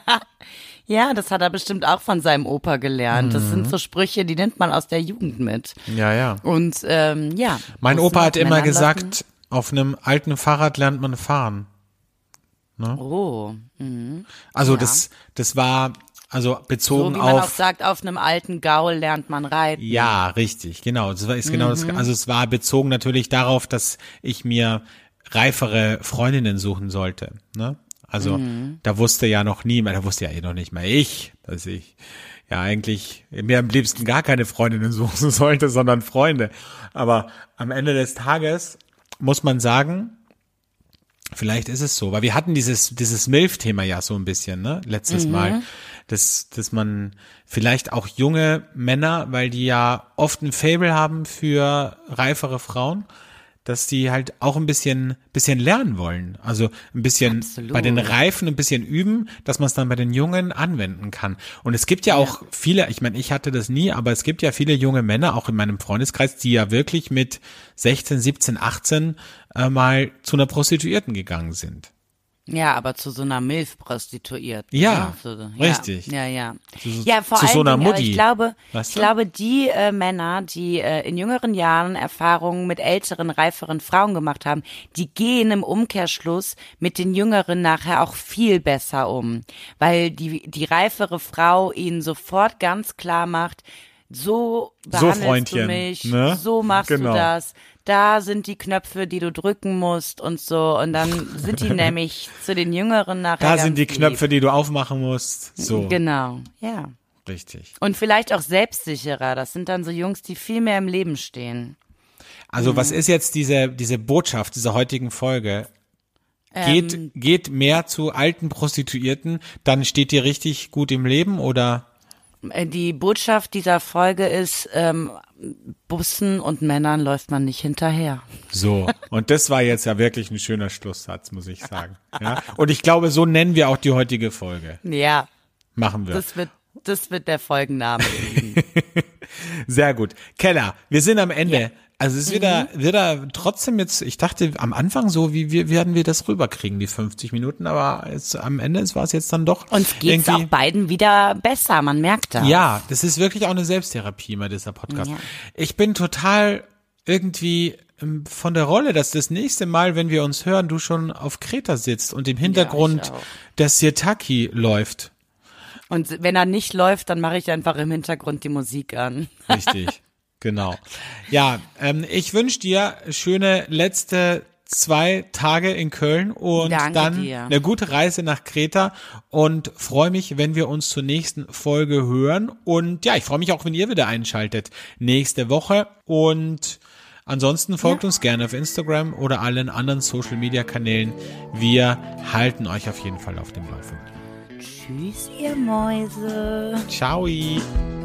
Ja, das hat er bestimmt auch von seinem Opa gelernt. Das sind so Sprüche, die nimmt man aus der Jugend mit. Ja. Und mein Opa hat immer gesagt, auf einem alten Fahrrad lernt man fahren. Ne? Oh. Also das war also bezogen so wie man auf auch sagt, auf einem alten Gaul lernt man reiten. Ja, richtig, genau. Das ist genau das. Also es war bezogen natürlich darauf, dass ich mir reifere Freundinnen suchen sollte. Ne? Also da wusste ja noch niemand, da wusste ja noch nicht mal dass ich ja eigentlich mir am liebsten gar keine Freundinnen suchen sollte, sondern Freunde. Aber am Ende des Tages muss man sagen, vielleicht ist es so, weil wir hatten dieses MILF-Thema ja so ein bisschen, ne, letztes Mal, dass man vielleicht auch junge Männer, weil die ja oft ein Faible haben für reifere Frauen, dass die halt auch ein bisschen lernen wollen. Also ein bisschen bei den Reifen ein bisschen üben, dass man es dann bei den Jungen anwenden kann. Und es gibt ja auch viele, ich meine, ich hatte das nie, aber es gibt ja viele junge Männer, auch in meinem Freundeskreis, die ja wirklich mit 16, 17, 18 mal zu einer Prostituierten gegangen sind. Ja, aber zu so einer Milf-Prostituierten. Ja, ne? richtig. Ja. Zu Ja, vor zu so allen einer Dingen, aber Mutti. ich glaube, Weißt ich du? glaube, die Männer, die in jüngeren Jahren Erfahrungen mit älteren, reiferen Frauen gemacht haben, die gehen im Umkehrschluss mit den Jüngeren nachher auch viel besser um. Weil die reifere Frau ihnen sofort ganz klar macht, so behandelst Freundchen, du mich, ne? so machst Genau. du das. Da sind die Knöpfe, die du drücken musst und so. Und dann sind die nämlich zu den Jüngeren nachher Da ganz sind die lieb. Knöpfe, die du aufmachen musst. So, Genau, ja. richtig. Und vielleicht auch selbstsicherer. Das sind dann so Jungs, die viel mehr im Leben stehen. Also was ist jetzt diese Botschaft dieser heutigen Folge? Geht mehr zu alten Prostituierten, dann steht ihr richtig gut im Leben oder? Die Botschaft dieser Folge ist, Bussen und Männern läuft man nicht hinterher. So, und das war jetzt ja wirklich ein schöner Schlusssatz, muss ich sagen. Ja? Und ich glaube, so nennen wir auch die heutige Folge. Ja, Machen wir. das wird der Folgenname. Sehr gut. Keller, wir sind am Ende. Ja. Also es ist wieder trotzdem jetzt, ich dachte am Anfang so, wie werden wir das rüberkriegen, die 50 Minuten, aber jetzt, am Ende war es jetzt dann doch. Uns geht's auch beiden wieder besser, man merkt das. Ja, das ist wirklich auch eine Selbsttherapie bei dieser Podcast. Ja. Ich bin total irgendwie von der Rolle, dass das nächste Mal, wenn wir uns hören, du schon auf Kreta sitzt und im Hintergrund der Sirtaki läuft. Und wenn er nicht läuft, dann mache ich einfach im Hintergrund die Musik an. Richtig. Genau. Ja, ich wünsche dir schöne letzte 2 Tage in Köln und Danke dann dir. Eine gute Reise nach Kreta und freue mich, wenn wir uns zur nächsten Folge hören. Und ja, ich freue mich auch, wenn ihr wieder einschaltet nächste Woche. Und ansonsten folgt uns gerne auf Instagram oder allen anderen Social-Media-Kanälen. Wir halten euch auf jeden Fall auf dem Laufenden. Tschüss, ihr Mäuse. Ciao.